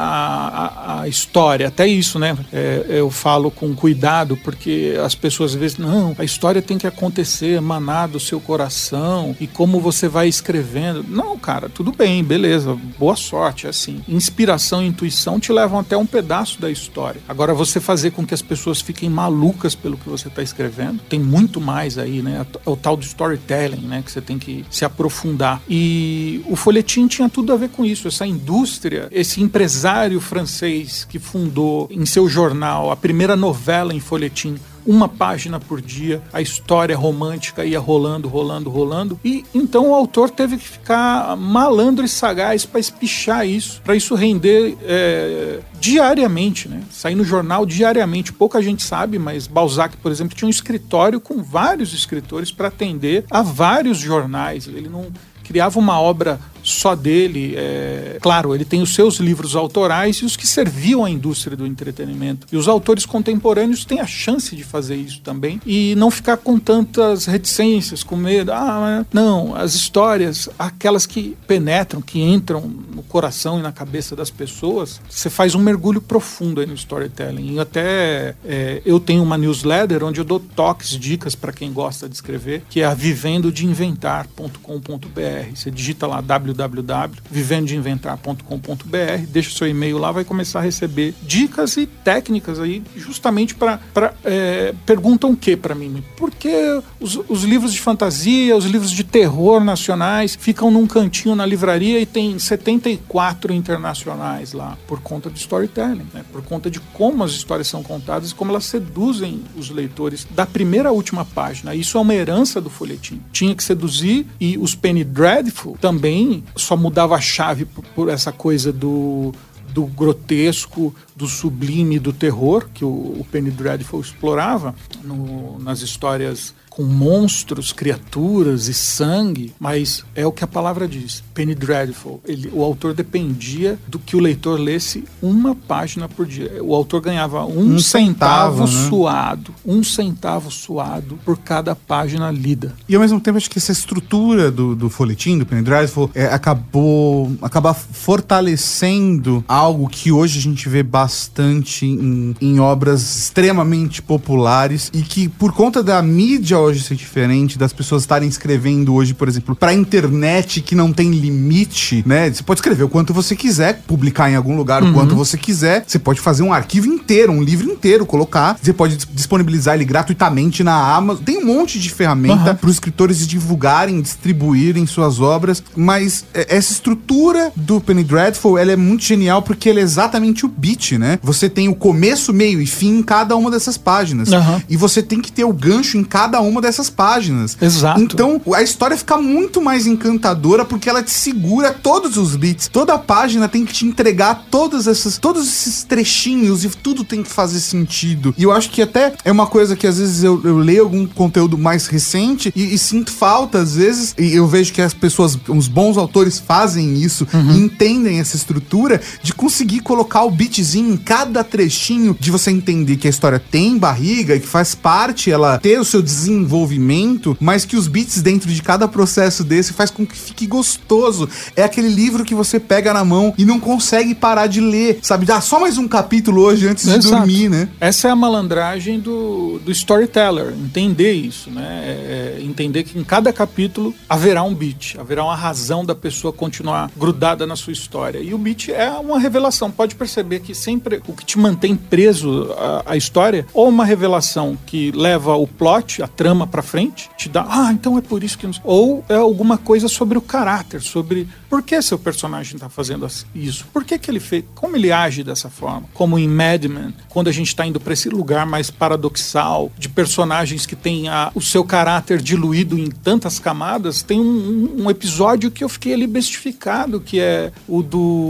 a história, até isso, né? Eu falo com cuidado, porque as pessoas às vezes, não, a história tem que acontecer, emanar do seu coração, e como você vai escrevendo. Não, cara, tudo bem, beleza, boa sorte, é assim. Inspiração e intuição te levam até um pedaço da história. Agora, você fazer com que as pessoas fiquem malucas pelo que você está escrevendo, tem muito mais aí, né? É o tal do storytelling, né? Que você tem que se aprofundar. E o folhetim tinha tudo a ver com isso, essa indústria, esse empresário francês que fundou em seu jornal a primeira novela em folhetim, 1 página por dia, a história romântica ia rolando, e então o autor teve que ficar malandro e sagaz para espichar isso, para isso render diariamente, né? Sair no jornal diariamente. Pouca gente sabe, mas Balzac, por exemplo, tinha um escritório com vários escritores para atender a vários jornais. Ele não criava uma obra só dele. Claro, ele tem os seus livros autorais e os que serviam à indústria do entretenimento. E os autores contemporâneos têm a chance de fazer isso também e não ficar com tantas reticências, com medo. Não, as histórias, aquelas que penetram, que entram no coração e na cabeça das pessoas, você faz um mergulho profundo aí no storytelling. E até eu tenho uma newsletter onde eu dou toques, dicas para quem gosta de escrever, que é a vivendodeinventar.com.br. Você digita lá www.vivendodeinventar.com.br, deixa o seu e-mail lá, vai começar a receber dicas e técnicas aí, justamente perguntam o que para mim? Por que os livros de fantasia, os livros de terror nacionais ficam num cantinho na livraria e tem 74 internacionais lá? Por conta de storytelling, né? Por conta de como as histórias são contadas e como elas seduzem os leitores da primeira à última página. Isso é uma herança do folhetim. Tinha que seduzir, e os Penny Dreadful também só mudava a chave por essa coisa do grotesco, do sublime e do terror que o Penny Dreadful explorava nas histórias com monstros, criaturas e sangue, mas é o que a palavra diz, Penny Dreadful. O autor dependia do que o leitor lesse uma página por dia. O autor ganhava um centavo, né? Um centavo suado por cada página lida. E ao mesmo tempo, acho que essa estrutura do folhetim, do Penny Dreadful, acaba fortalecendo algo que hoje a gente vê bastante em obras extremamente populares e que, por conta da mídia hoje ser diferente, das pessoas estarem escrevendo hoje, por exemplo, pra internet que não tem limite, né? Você pode escrever o quanto você quiser, publicar em algum lugar o quanto você quiser, você pode fazer um arquivo inteiro, um livro inteiro, colocar, você pode disponibilizar ele gratuitamente na Amazon, tem um monte de ferramenta para os escritores divulgarem, distribuírem suas obras, mas essa estrutura do Penny Dreadful, ela é muito genial porque ela é exatamente o beat, né? Você tem o começo, meio e fim em cada uma dessas páginas. E você tem que ter o gancho em cada uma dessas páginas. Exato. Então, a história fica muito mais encantadora porque ela te segura todos os beats. Toda a página tem que te entregar todos esses trechinhos e tudo tem que fazer sentido. E eu acho que até é uma coisa que às vezes eu leio algum conteúdo mais recente e sinto falta às vezes, e eu vejo que as pessoas, os bons autores fazem isso e entendem essa estrutura de conseguir colocar o beatzinho em cada trechinho, de você entender que a história tem barriga e que faz parte ela ter o seu desenvolvimento, mas que os beats dentro de cada processo desse faz com que fique gostoso. É aquele livro que você pega na mão e não consegue parar de ler, sabe? Só mais um capítulo hoje antes de dormir, né? Essa é a malandragem do storyteller, entender isso, né? Entender que em cada capítulo haverá um beat, haverá uma razão da pessoa continuar grudada na sua história. E o beat é uma revelação. Pode perceber que sempre o que te mantém preso à história, ou uma revelação que leva o plot, a trama pra frente, te dá, então é por isso que... Ou é alguma coisa sobre o caráter, sobre por que seu personagem tá fazendo isso, por que ele fez, como ele age dessa forma. Como em Mad Men, quando a gente tá indo pra esse lugar mais paradoxal, de personagens que têm o seu caráter diluído em tantas camadas, tem um episódio que eu fiquei ali bestificado, que é o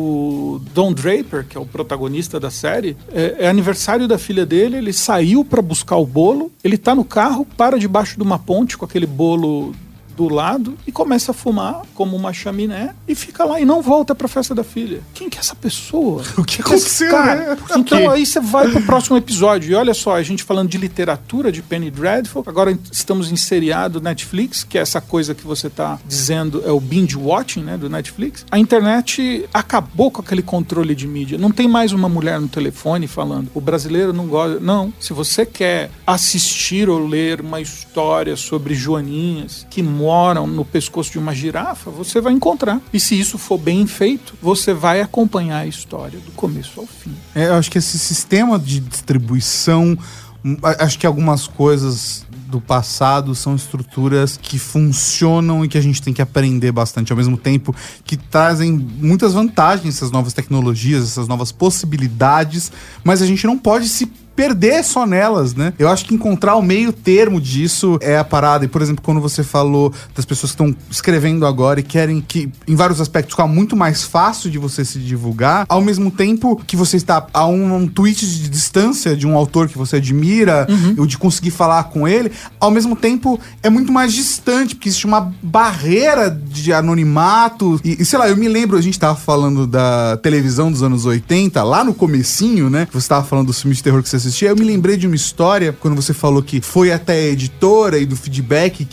do Don Draper, que é o protagonista da série. É aniversário da filha dele, ele saiu pra buscar o bolo, ele tá no carro, para debaixo de uma ponte com aquele bolo do lado e começa a fumar como uma chaminé e fica lá e não volta pra festa da filha. Quem que é essa pessoa? O que aconteceu, né? Então aí você vai pro próximo episódio e olha só, a gente falando de literatura, de Penny Dreadful, agora estamos em seriado Netflix, que é essa coisa que você tá dizendo, é o binge watching, né, do Netflix. A internet acabou com aquele controle de mídia. Não tem mais uma mulher no telefone falando, o brasileiro não gosta. Não, se você quer assistir ou ler uma história sobre joaninhas que moram no pescoço de uma girafa, você vai encontrar. E se isso for bem feito, você vai acompanhar a história do começo ao fim. Eu acho que esse sistema de distribuição, acho que algumas coisas do passado são estruturas que funcionam e que a gente tem que aprender bastante, ao mesmo tempo que trazem muitas vantagens, essas novas tecnologias, essas novas possibilidades, mas a gente não pode se perder só nelas, né? Eu acho que encontrar o meio termo disso é a parada. E, por exemplo, quando você falou das pessoas que estão escrevendo agora e querem que, em vários aspectos, ficar muito mais fácil de você se divulgar, ao mesmo tempo que você está a um tweet de distância de um autor que você admira, ou de conseguir falar com ele, ao mesmo tempo é muito mais distante, porque existe uma barreira de anonimato. E sei lá, eu me lembro, a gente tava falando da televisão dos anos 80, lá no comecinho, né? Você tava falando dos filmes de terror que você assistia. Eu me lembrei de uma história, quando você falou que foi até a editora e do feedback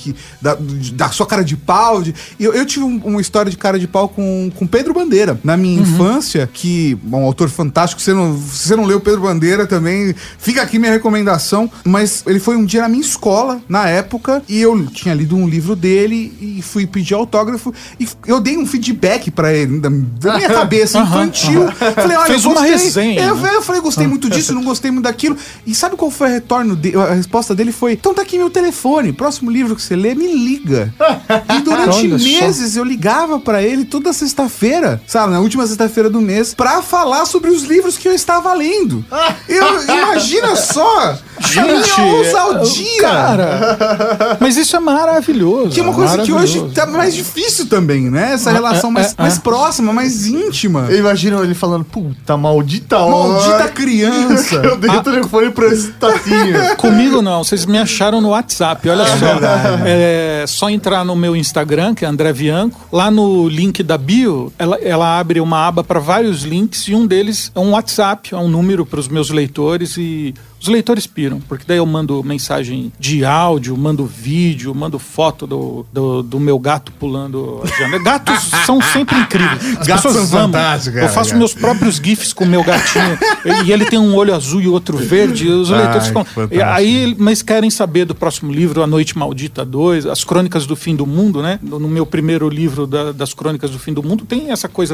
da sua cara de pau. Eu tive uma história de cara de pau com Pedro Bandeira, na minha infância, que um autor fantástico. Se você não leu Pedro Bandeira também, fica aqui minha recomendação. Mas ele foi um dia na minha escola, na época, e eu tinha lido um livro dele e fui pedir autógrafo e eu dei um feedback pra ele, da minha cabeça infantil. Falei, olha, fez uma resenha. Eu falei, gostei muito disso, não gostei muito daquilo. E sabe qual foi a resposta dele foi: então tá aqui meu telefone, próximo livro que você lê, me liga. E durante meses eu ligava pra ele toda sexta-feira, sabe, na última sexta-feira do mês, pra falar sobre os livros que eu estava lendo. Imagina só Gente, ousadia. Cara, mas isso é maravilhoso. Que é uma coisa que hoje tá mais difícil também, né? Essa relação mais próxima, mais íntima. Eu imagino ele falando, puta, maldita hora. Maldita criança. Eu dei o telefone pra esse tatinho. Comigo não, vocês me acharam no WhatsApp, olha só. É só entrar no meu Instagram, que é André Bianco. Lá no link da bio, ela abre uma aba para vários links e um deles é um WhatsApp, é um número para os meus leitores e os leitores piram, porque daí eu mando mensagem de áudio, mando vídeo, mando foto do meu gato pulando a janela. Gatos são sempre incríveis. As Gatos pessoas são amam. fantásticos, Eu faço meus próprios GIFs com o meu gatinho. E ele tem um olho azul e outro verde. E os leitores ficam... Aí, mas querem saber do próximo livro, A Noite Maldita 2, As Crônicas do Fim do Mundo, né? No meu primeiro livro das Crônicas do Fim do Mundo, tem essa coisa,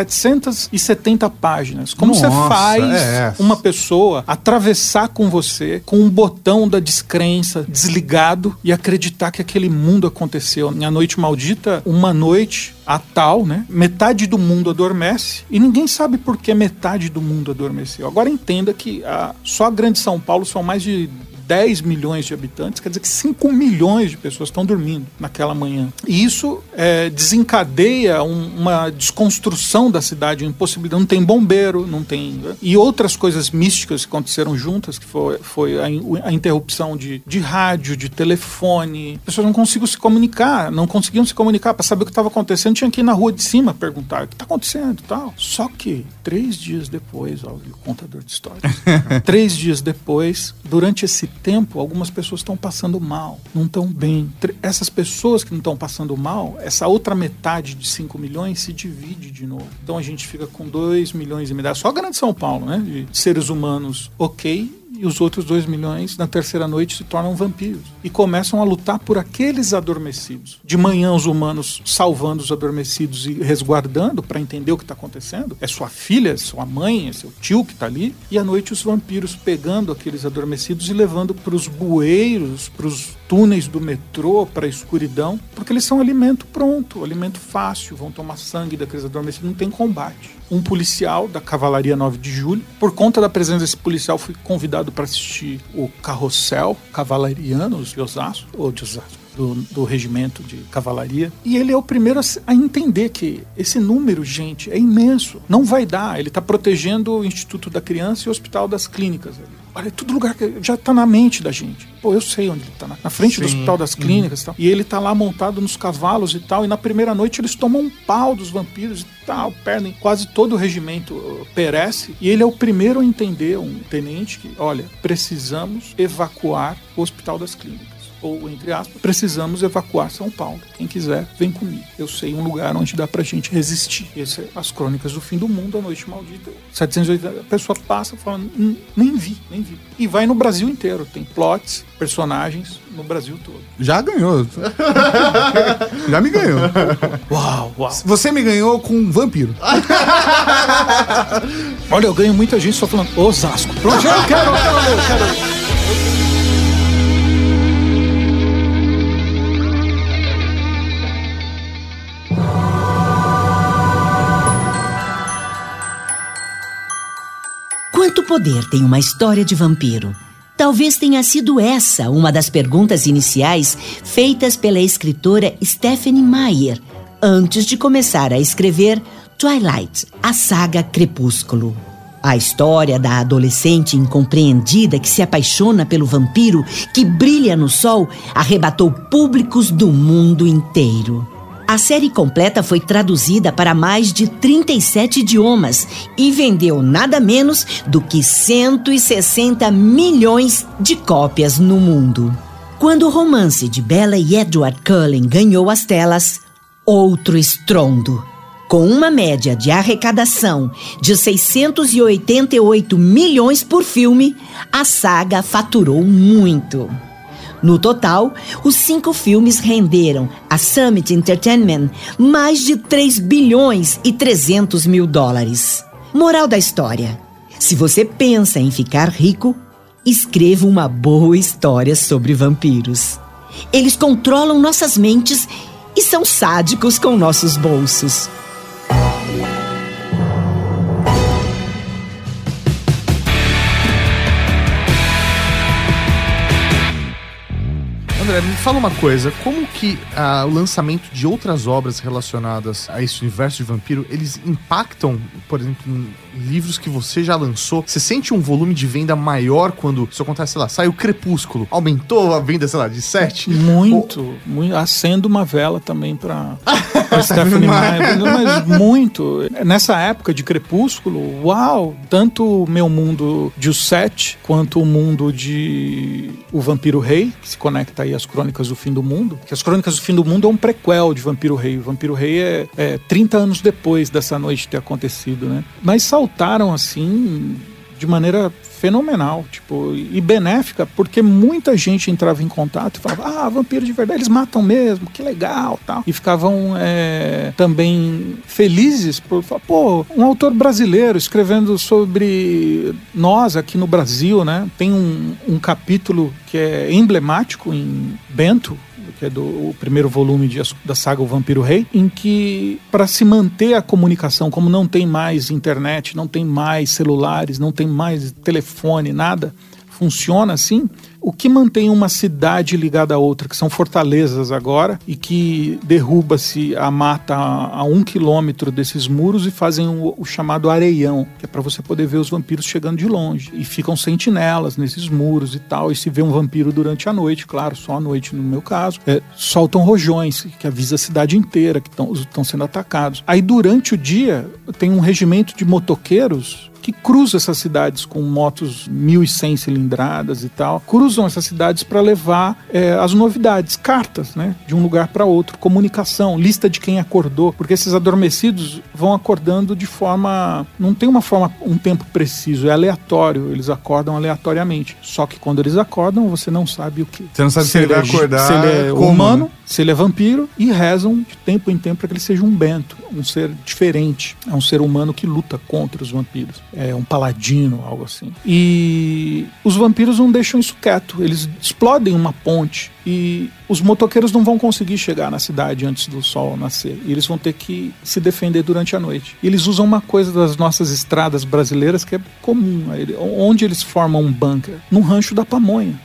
770 páginas. Como você faz uma pessoa atravessar com você, com um botão da descrença desligado e acreditar que aquele mundo aconteceu. Em A Noite Maldita, uma noite, a tal, né? Metade do mundo adormece e ninguém sabe por que metade do mundo adormeceu. Agora entenda que só a Grande São Paulo são mais de 10 milhões de habitantes, quer dizer que 5 milhões de pessoas estão dormindo naquela manhã. E isso desencadeia uma desconstrução da cidade, uma impossibilidade. Não tem bombeiro, não tem... Né? E outras coisas místicas que aconteceram juntas, que foi a interrupção de rádio, de telefone. As pessoas não conseguiam se comunicar para saber o que estava acontecendo. Tinha que ir na rua de cima perguntar o que está acontecendo e tal. Só que 3 dias depois, ó, o contador de histórias, 3 dias depois, durante esse tempo, algumas pessoas estão passando mal, não estão bem. Essas pessoas que não estão passando mal, essa outra metade de 5 milhões se divide de novo. Então a gente fica com 2 milhões e meio, só a Grande São Paulo, né? De seres humanos e os outros 2 milhões, na terceira noite, se tornam vampiros. E começam a lutar por aqueles adormecidos. De manhã, os humanos salvando os adormecidos e resguardando para entender o que está acontecendo. É sua filha, é sua mãe, é seu tio que está ali. E à noite, os vampiros pegando aqueles adormecidos e levando para os bueiros, para os túneis do metrô, para a escuridão, porque eles são alimento pronto, alimento fácil, vão tomar sangue daqueles adormecidos, não tem combate. Um policial da Cavalaria 9 de Julho, por conta da presença desse policial, fui convidado para assistir o Carrossel Cavalarianos de Osasco, do regimento de cavalaria, e ele é o primeiro a entender que esse número, gente, é imenso, não vai dar, ele está protegendo o Instituto da Criança e o Hospital das Clínicas. Olha, é tudo lugar que já está na mente da gente. Pô, eu sei onde ele está, na frente do Hospital das Clínicas e tal, e ele está lá montado nos cavalos e tal, e na primeira noite eles tomam um pau dos vampiros e tal, perdem, quase todo o regimento perece, e ele é o primeiro a entender, um tenente, que, olha, precisamos evacuar o Hospital das Clínicas. Ou, entre aspas, precisamos evacuar São Paulo. Quem quiser, vem comigo. Eu sei um lugar onde dá pra gente resistir. Esse é As Crônicas do Fim do Mundo, A Noite Maldita. 780, a pessoa passa falando, nem vi. E vai no Brasil inteiro. Tem plots, personagens no Brasil todo. Já ganhou. Já me ganhou. Uau. Você me ganhou com um vampiro. Olha, eu ganho muita gente só falando Osasco. Pronto, eu quero. Quanto poder tem uma história de vampiro? Talvez tenha sido essa uma das perguntas iniciais feitas pela escritora Stephenie Meyer antes de começar a escrever Twilight, a saga Crepúsculo. A história da adolescente incompreendida que se apaixona pelo vampiro que brilha no sol arrebatou públicos do mundo inteiro. A série completa foi traduzida para mais de 37 idiomas e vendeu nada menos do que 160 milhões de cópias no mundo. Quando o romance de Bella e Edward Cullen ganhou as telas, outro estrondo. Com uma média de arrecadação de 688 milhões por filme, a saga faturou muito. No total, os 5 filmes renderam a Summit Entertainment mais de 3 bilhões e 300 mil dólares. Moral da história: se você pensa em ficar rico, escreva uma boa história sobre vampiros. Eles controlam nossas mentes e são sádicos com nossos bolsos. André, me fala uma coisa, como que o lançamento de outras obras relacionadas a esse universo de vampiro, eles impactam, por exemplo, em livros que você já lançou? Você sente um volume de venda maior quando isso acontece, sei lá, sai o Crepúsculo, aumentou a venda, sei lá, de 7? Muito. Acendo uma vela também pra Stephenie Meyer, mas muito. Nessa época de Crepúsculo, uau, tanto o meu mundo de Os Sete, quanto o mundo de O Vampiro Rei, que se conecta aí às Crônicas do Fim do Mundo, que as Crônicas do Fim do Mundo é um prequel de Vampiro Rei. O Vampiro Rei é 30 anos depois dessa noite ter acontecido, né? Mas saltaram, assim, de maneira fenomenal, tipo, e benéfica, porque muita gente entrava em contato e falava, vampiro de verdade, eles matam mesmo, que legal, tal. E ficavam também felizes por falar, um autor brasileiro escrevendo sobre nós aqui no Brasil, né? Tem um capítulo que é emblemático em Bento, que é o primeiro volume da saga O Vampiro Rei, em que, para se manter a comunicação, como não tem mais internet, não tem mais celulares, não tem mais telefone, nada funciona assim, o que mantém uma cidade ligada a outra, que são fortalezas agora, e que derruba-se a mata a 1 quilômetro desses muros e fazem o chamado areião, que é para você poder ver os vampiros chegando de longe. E ficam sentinelas nesses muros e tal, e se vê um vampiro durante a noite, claro, só à noite no meu caso, soltam rojões, que avisa a cidade inteira que estão sendo atacados. Aí durante o dia tem um regimento de motoqueiros que cruza essas cidades com motos 1.100 cilindradas e tal, cruzam essas cidades para levar as novidades, cartas, né, de um lugar para outro, comunicação, lista de quem acordou, porque esses adormecidos vão acordando de forma, não tem um tempo preciso, é aleatório, eles acordam aleatoriamente, só que quando eles acordam, você não sabe o que. Você não sabe se ele vai acordar, se ele é humano, se ele é vampiro, e rezam de tempo em tempo para que ele seja um bento, um ser diferente, é um ser humano que luta contra os vampiros. É um paladino, algo assim. E os vampiros não deixam isso quieto. Eles explodem uma ponte e os motoqueiros não vão conseguir chegar na cidade antes do sol nascer. E eles vão ter que se defender durante a noite. E eles usam uma coisa das nossas estradas brasileiras que é comum. Onde eles formam um bunker? Num rancho da pamonha.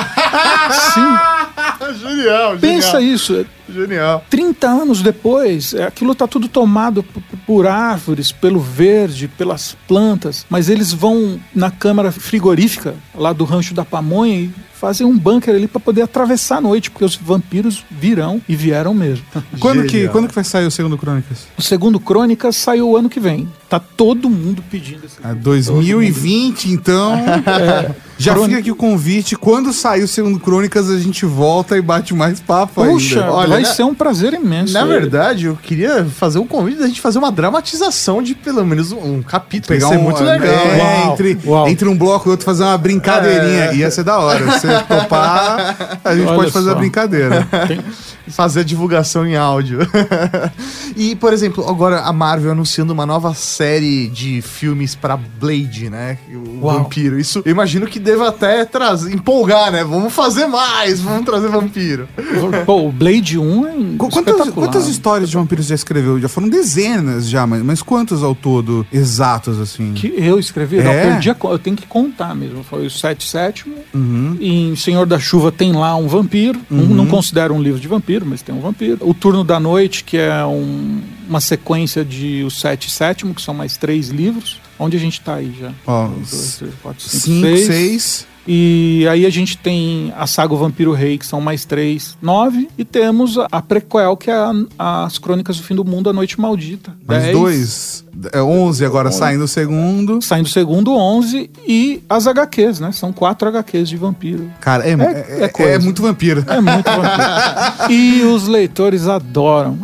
Sim. Genial. Pensa isso. Genial. 30 anos depois, aquilo está tudo tomado por árvores, pelo verde, pelas plantas, mas eles vão na câmara frigorífica lá do rancho da pamonha e fazem um bunker ali para poder atravessar a noite, porque os vampiros virão e vieram mesmo. Quando que vai sair o segundo Crônicas? O segundo Crônicas saiu o ano que vem. Tá todo mundo pedindo esse 2020, então. Já fica aqui o convite. Quando sair o segundo Crônicas, a gente volta e bate mais papo. Puxa, ainda. Vai ser um prazer imenso. Na verdade, eu queria fazer um convite da gente fazer uma dramatização de pelo menos um capítulo. Pegar ia ser muito legal. Entre um bloco e outro, fazer uma brincadeirinha. Ia ser da hora. Se você topar, a gente pode fazer a brincadeira. Fazer a divulgação em áudio. E, por exemplo, agora a Marvel anunciando uma nova série de filmes pra Blade, né? O vampiro. Isso eu imagino que deva até empolgar, né? Vamos fazer mais, vamos trazer vampiro. Pô, o Blade 1 é quantas histórias de vampiros já escreveu? Já foram dezenas já, mas quantos ao todo exatos, assim? Que eu escrevi? Eu tenho que contar mesmo. Foi o 7/7. E em Senhor da Chuva tem lá um vampiro. Não considero um livro de vampiro, mas tem um vampiro. O Turno da Noite, que é uma sequência de O 7/7, que são mais 3 livros. Onde a gente tá aí já? 2, 3, 4, 5, 6. E aí a gente tem a saga O Vampiro Rei, que são mais 3, 9. E temos a prequel, que é as Crônicas do Fim do Mundo, A Noite Maldita. Mais 2. 11 agora, saindo o segundo. Saindo o segundo, 11. E as HQs, né? São 4 HQs de vampiro. Cara, é muito vampiro. É muito vampiro. E os leitores adoram.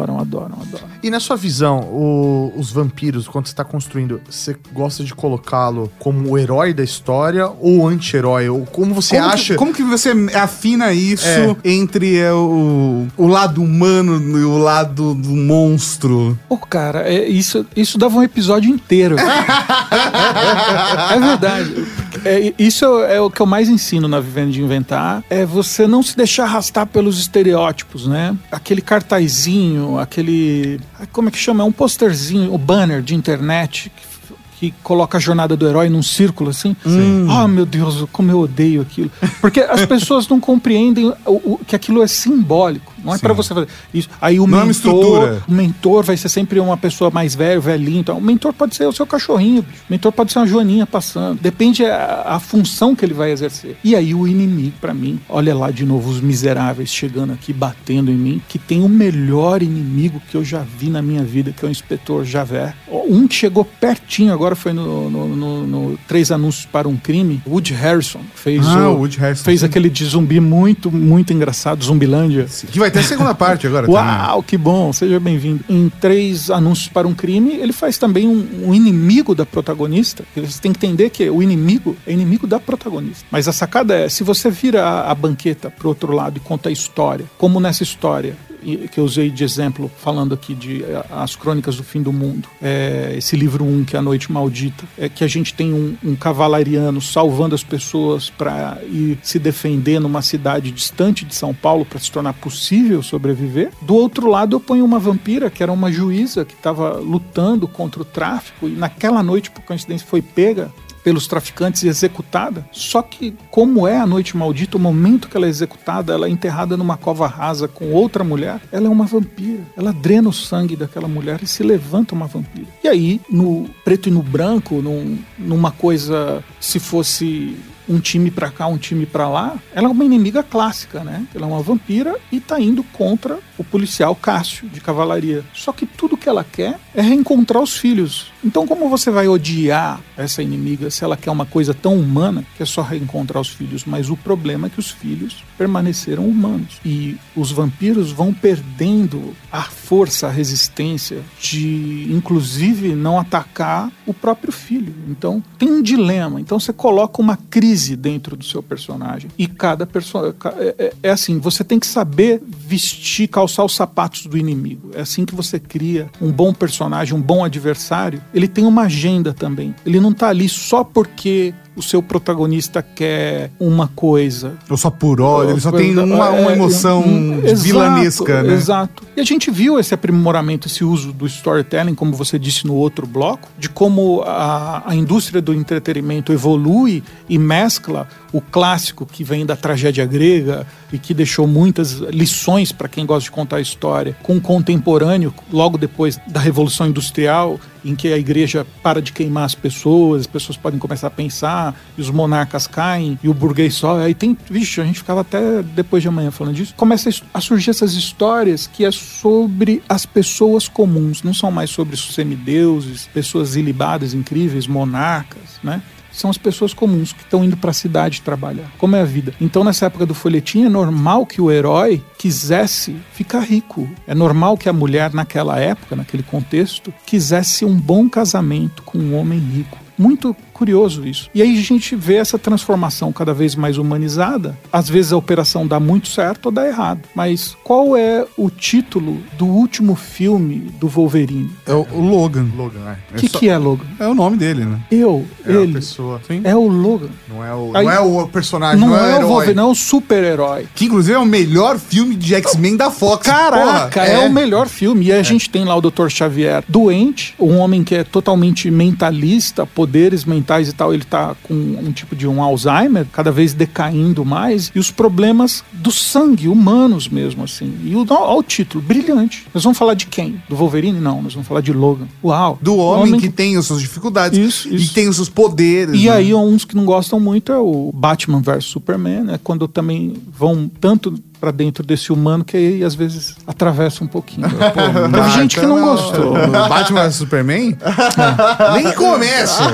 E na sua visão, os vampiros, quando você está construindo, você gosta de colocá-lo como o herói da história ou o anti-herói? Ou como você acha... Como que você afina isso entre o lado humano e o lado do monstro? Pô, cara, isso dava um episódio inteiro. É verdade. Isso é o que eu mais ensino na Vivendo de Inventar, é você não se deixar arrastar pelos estereótipos, né? Aquele cartazinho, como é que chama? É um posterzinho, o banner de internet que que coloca a jornada do herói num círculo assim. Ah, meu Deus, como eu odeio aquilo. Porque as pessoas não compreendem que aquilo é simbólico. Não é para você fazer isso. Aí o mentor vai ser sempre uma pessoa mais velha, velhinho. Então, o mentor pode ser o seu cachorrinho, bicho. O mentor pode ser uma joaninha passando. Depende a função que ele vai exercer. E aí o inimigo, para mim, olha lá de novo os miseráveis chegando aqui, batendo em mim, que tem o melhor inimigo que eu já vi na minha vida, que é o Inspetor Javert. Um que chegou pertinho agora foi no 3 Anúncios para um Crime. Woody Harrison fez aquele de zumbi muito, muito engraçado, Zumbilândia. Que vai ter a segunda parte agora. Uau, também. Que bom, seja bem-vindo. Em 3 Anúncios para um Crime, ele faz também um inimigo da protagonista. Você tem que entender que o inimigo é inimigo da protagonista. Mas a sacada é, se você vira a banqueta pro outro lado e conta a história, como nessa história que eu usei de exemplo, falando aqui de As Crônicas do Fim do Mundo, esse livro 1, que é A Noite Maldita, que a gente tem um cavalariano salvando as pessoas para ir se defender numa cidade distante de São Paulo para se tornar possível sobreviver. Do outro lado eu ponho uma vampira, que era uma juíza que estava lutando contra o tráfico e naquela noite, por coincidência, foi pega pelos traficantes e executada. Só que, como é a Noite Maldita, o momento que ela é executada, ela é enterrada numa cova rasa com outra mulher, ela é uma vampira. Ela drena o sangue daquela mulher e se levanta uma vampira. E aí, no preto e no branco, numa coisa, se fosse um time pra cá, um time pra lá, ela é uma inimiga clássica, né? Ela é uma vampira e tá indo contra o policial Cássio, de cavalaria. Só que tudo que ela quer é reencontrar os filhos. Então, como você vai odiar essa inimiga se ela quer uma coisa tão humana que é só reencontrar os filhos? Mas o problema é que os filhos permaneceram humanos. E os vampiros vão perdendo a força, a resistência de, inclusive, não atacar o próprio filho. Então, tem um dilema. Então, você coloca uma crise dentro do seu personagem. E cada personagem... É assim, você tem que saber vestir, calçar os sapatos do inimigo. É assim que você cria um bom personagem, um bom adversário. Ele tem uma agenda também. Ele não tá ali só porque o seu protagonista quer uma coisa. Ou só por ódio, ele só tem uma emoção vilanesca, né? Exato. E a gente viu esse aprimoramento, esse uso do storytelling, como você disse no outro bloco, de como a indústria do entretenimento evolui e mescla o clássico que vem da tragédia grega e que deixou muitas lições para quem gosta de contar a história, com o contemporâneo, logo depois da Revolução Industrial, em que a igreja para de queimar as pessoas podem começar a pensar, e os monarcas caem, e o burguês só. Aí tem, vixe, a gente ficava até depois de amanhã falando disso. Começa a surgir essas histórias que é sobre as pessoas comuns, não são mais sobre os semideuses, pessoas ilibadas, incríveis, monarcas, né? São as pessoas comuns que estão indo para a cidade trabalhar. Como é a vida? Então, nessa época do folhetim, é normal que o herói quisesse ficar rico. É normal que a mulher, naquela época, naquele contexto, quisesse um bom casamento com um homem rico. Muito curioso isso. E aí a gente vê essa transformação cada vez mais humanizada. Às vezes a operação dá muito certo ou dá errado. Mas qual é o título do último filme do Wolverine? É o Logan. O que é Logan? É o nome dele, né? A pessoa. Sim. É o Logan. Não é o personagem, não é o herói. Wolverine, não é o super-herói. Que inclusive é o melhor filme de X-Men da Fox. Caraca, é o melhor filme. E a gente tem lá o Dr. Xavier doente, um homem que é totalmente mentalista, poderes mentais e tal, ele tá com um tipo de Alzheimer, cada vez decaindo mais, e os problemas do sangue, humanos mesmo, assim. E olha o título, brilhante. Nós vamos falar de quem? Do Wolverine? Não, nós vamos falar de Logan. Uau! Do homem que tem as suas dificuldades isso. E tem os seus poderes. E aí, uns que não gostam muito é o Batman vs Superman, né? Quando também vão tanto pra dentro desse humano que aí às vezes atravessa um pouquinho. Teve gente que não gostou. Batman vs Superman? Nem começa.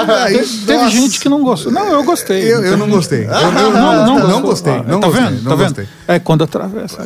Teve gente que não gostou. Não, eu gostei. Eu não gostei. Não gostei. Não gostei. É quando atravessa.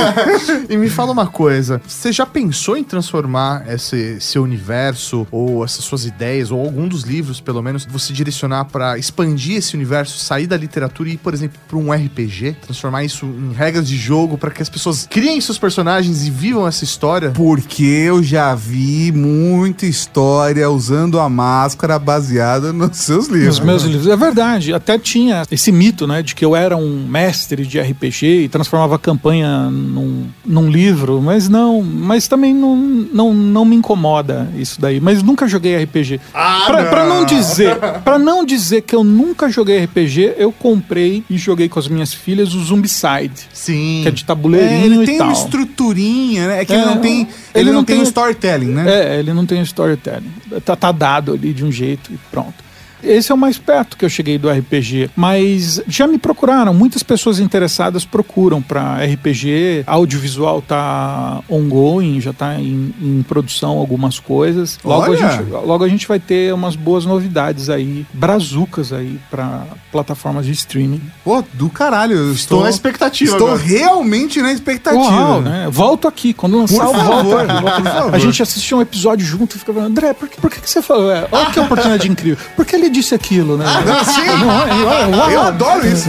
E me fala uma coisa. Você já pensou em transformar esse seu universo ou essas suas ideias, ou algum dos livros, pelo menos, você direcionar pra expandir esse universo, sair da literatura e ir, por exemplo, pra um RPG? Transformar isso em regras regras de jogo pra que as pessoas criem seus personagens e vivam essa história? Porque eu já vi muita história usando a máscara baseada nos seus livros. Nos meus livros. É verdade. Até tinha esse mito, né, de que eu era um mestre de RPG e transformava a campanha num livro, mas também não me incomoda isso daí. Mas nunca joguei RPG. Pra não dizer que eu nunca joguei RPG, eu comprei e joguei com as minhas filhas o Zombicide. Sim. Que é de tabuleirinho ele tem e tal. uma estruturinha, né? É que ele não tem o storytelling, né? Ele não tem o storytelling. Tá dado ali de um jeito e pronto. Esse é o mais perto que eu cheguei do RPG, mas já me procuraram, muitas pessoas interessadas procuram para RPG, audiovisual tá ongoing, já tá em produção algumas coisas. Logo a gente vai ter umas boas novidades aí, brazucas aí para plataformas de streaming. Pô, do caralho, eu Estou na expectativa. Estou agora. realmente na expectativa. Uau, né? Volto aqui, quando lançar Por eu favor, volto. por favor. A gente assistiu um episódio junto e fica falando, André, por que você falou? Olha que oportunidade incrível. Porque ele disse aquilo, né? Sim, eu adoro isso.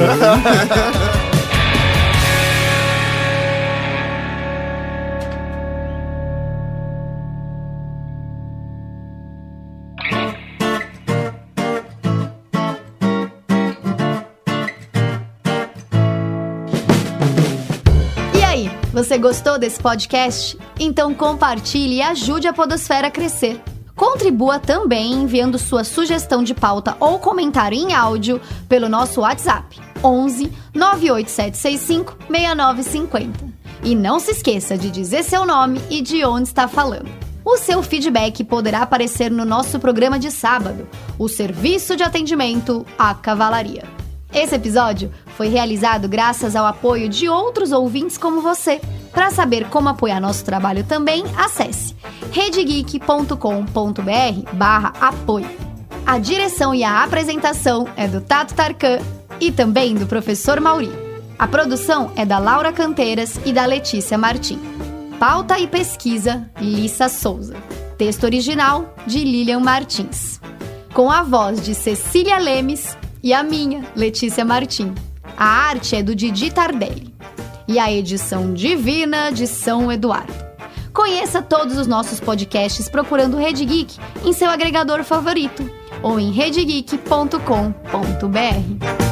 E aí, você gostou desse podcast? Então compartilhe e ajude a Podosfera a crescer. Contribua também enviando sua sugestão de pauta ou comentário em áudio pelo nosso WhatsApp 11 98765 6950. E não se esqueça de dizer seu nome e de onde está falando. O seu feedback poderá aparecer no nosso programa de sábado, o Serviço de Atendimento à Cavalaria. Esse episódio foi realizado graças ao apoio de outros ouvintes como você. Para saber como apoiar nosso trabalho também, acesse redegeek.com.br/apoio. A direção e a apresentação é do Tato Tarkan e também do professor Mauri. A produção é da Laura Canteiras e da Letícia Martim. Pauta e pesquisa, Lissa Souza. Texto original, de Lilian Martins. Com a voz de Cecília Lemes e a minha, Letícia Martim. A arte é do Didi Tardelli. E a edição divina de São Eduardo. Conheça todos os nossos podcasts procurando Rede Geek em seu agregador favorito ou em redegeek.com.br.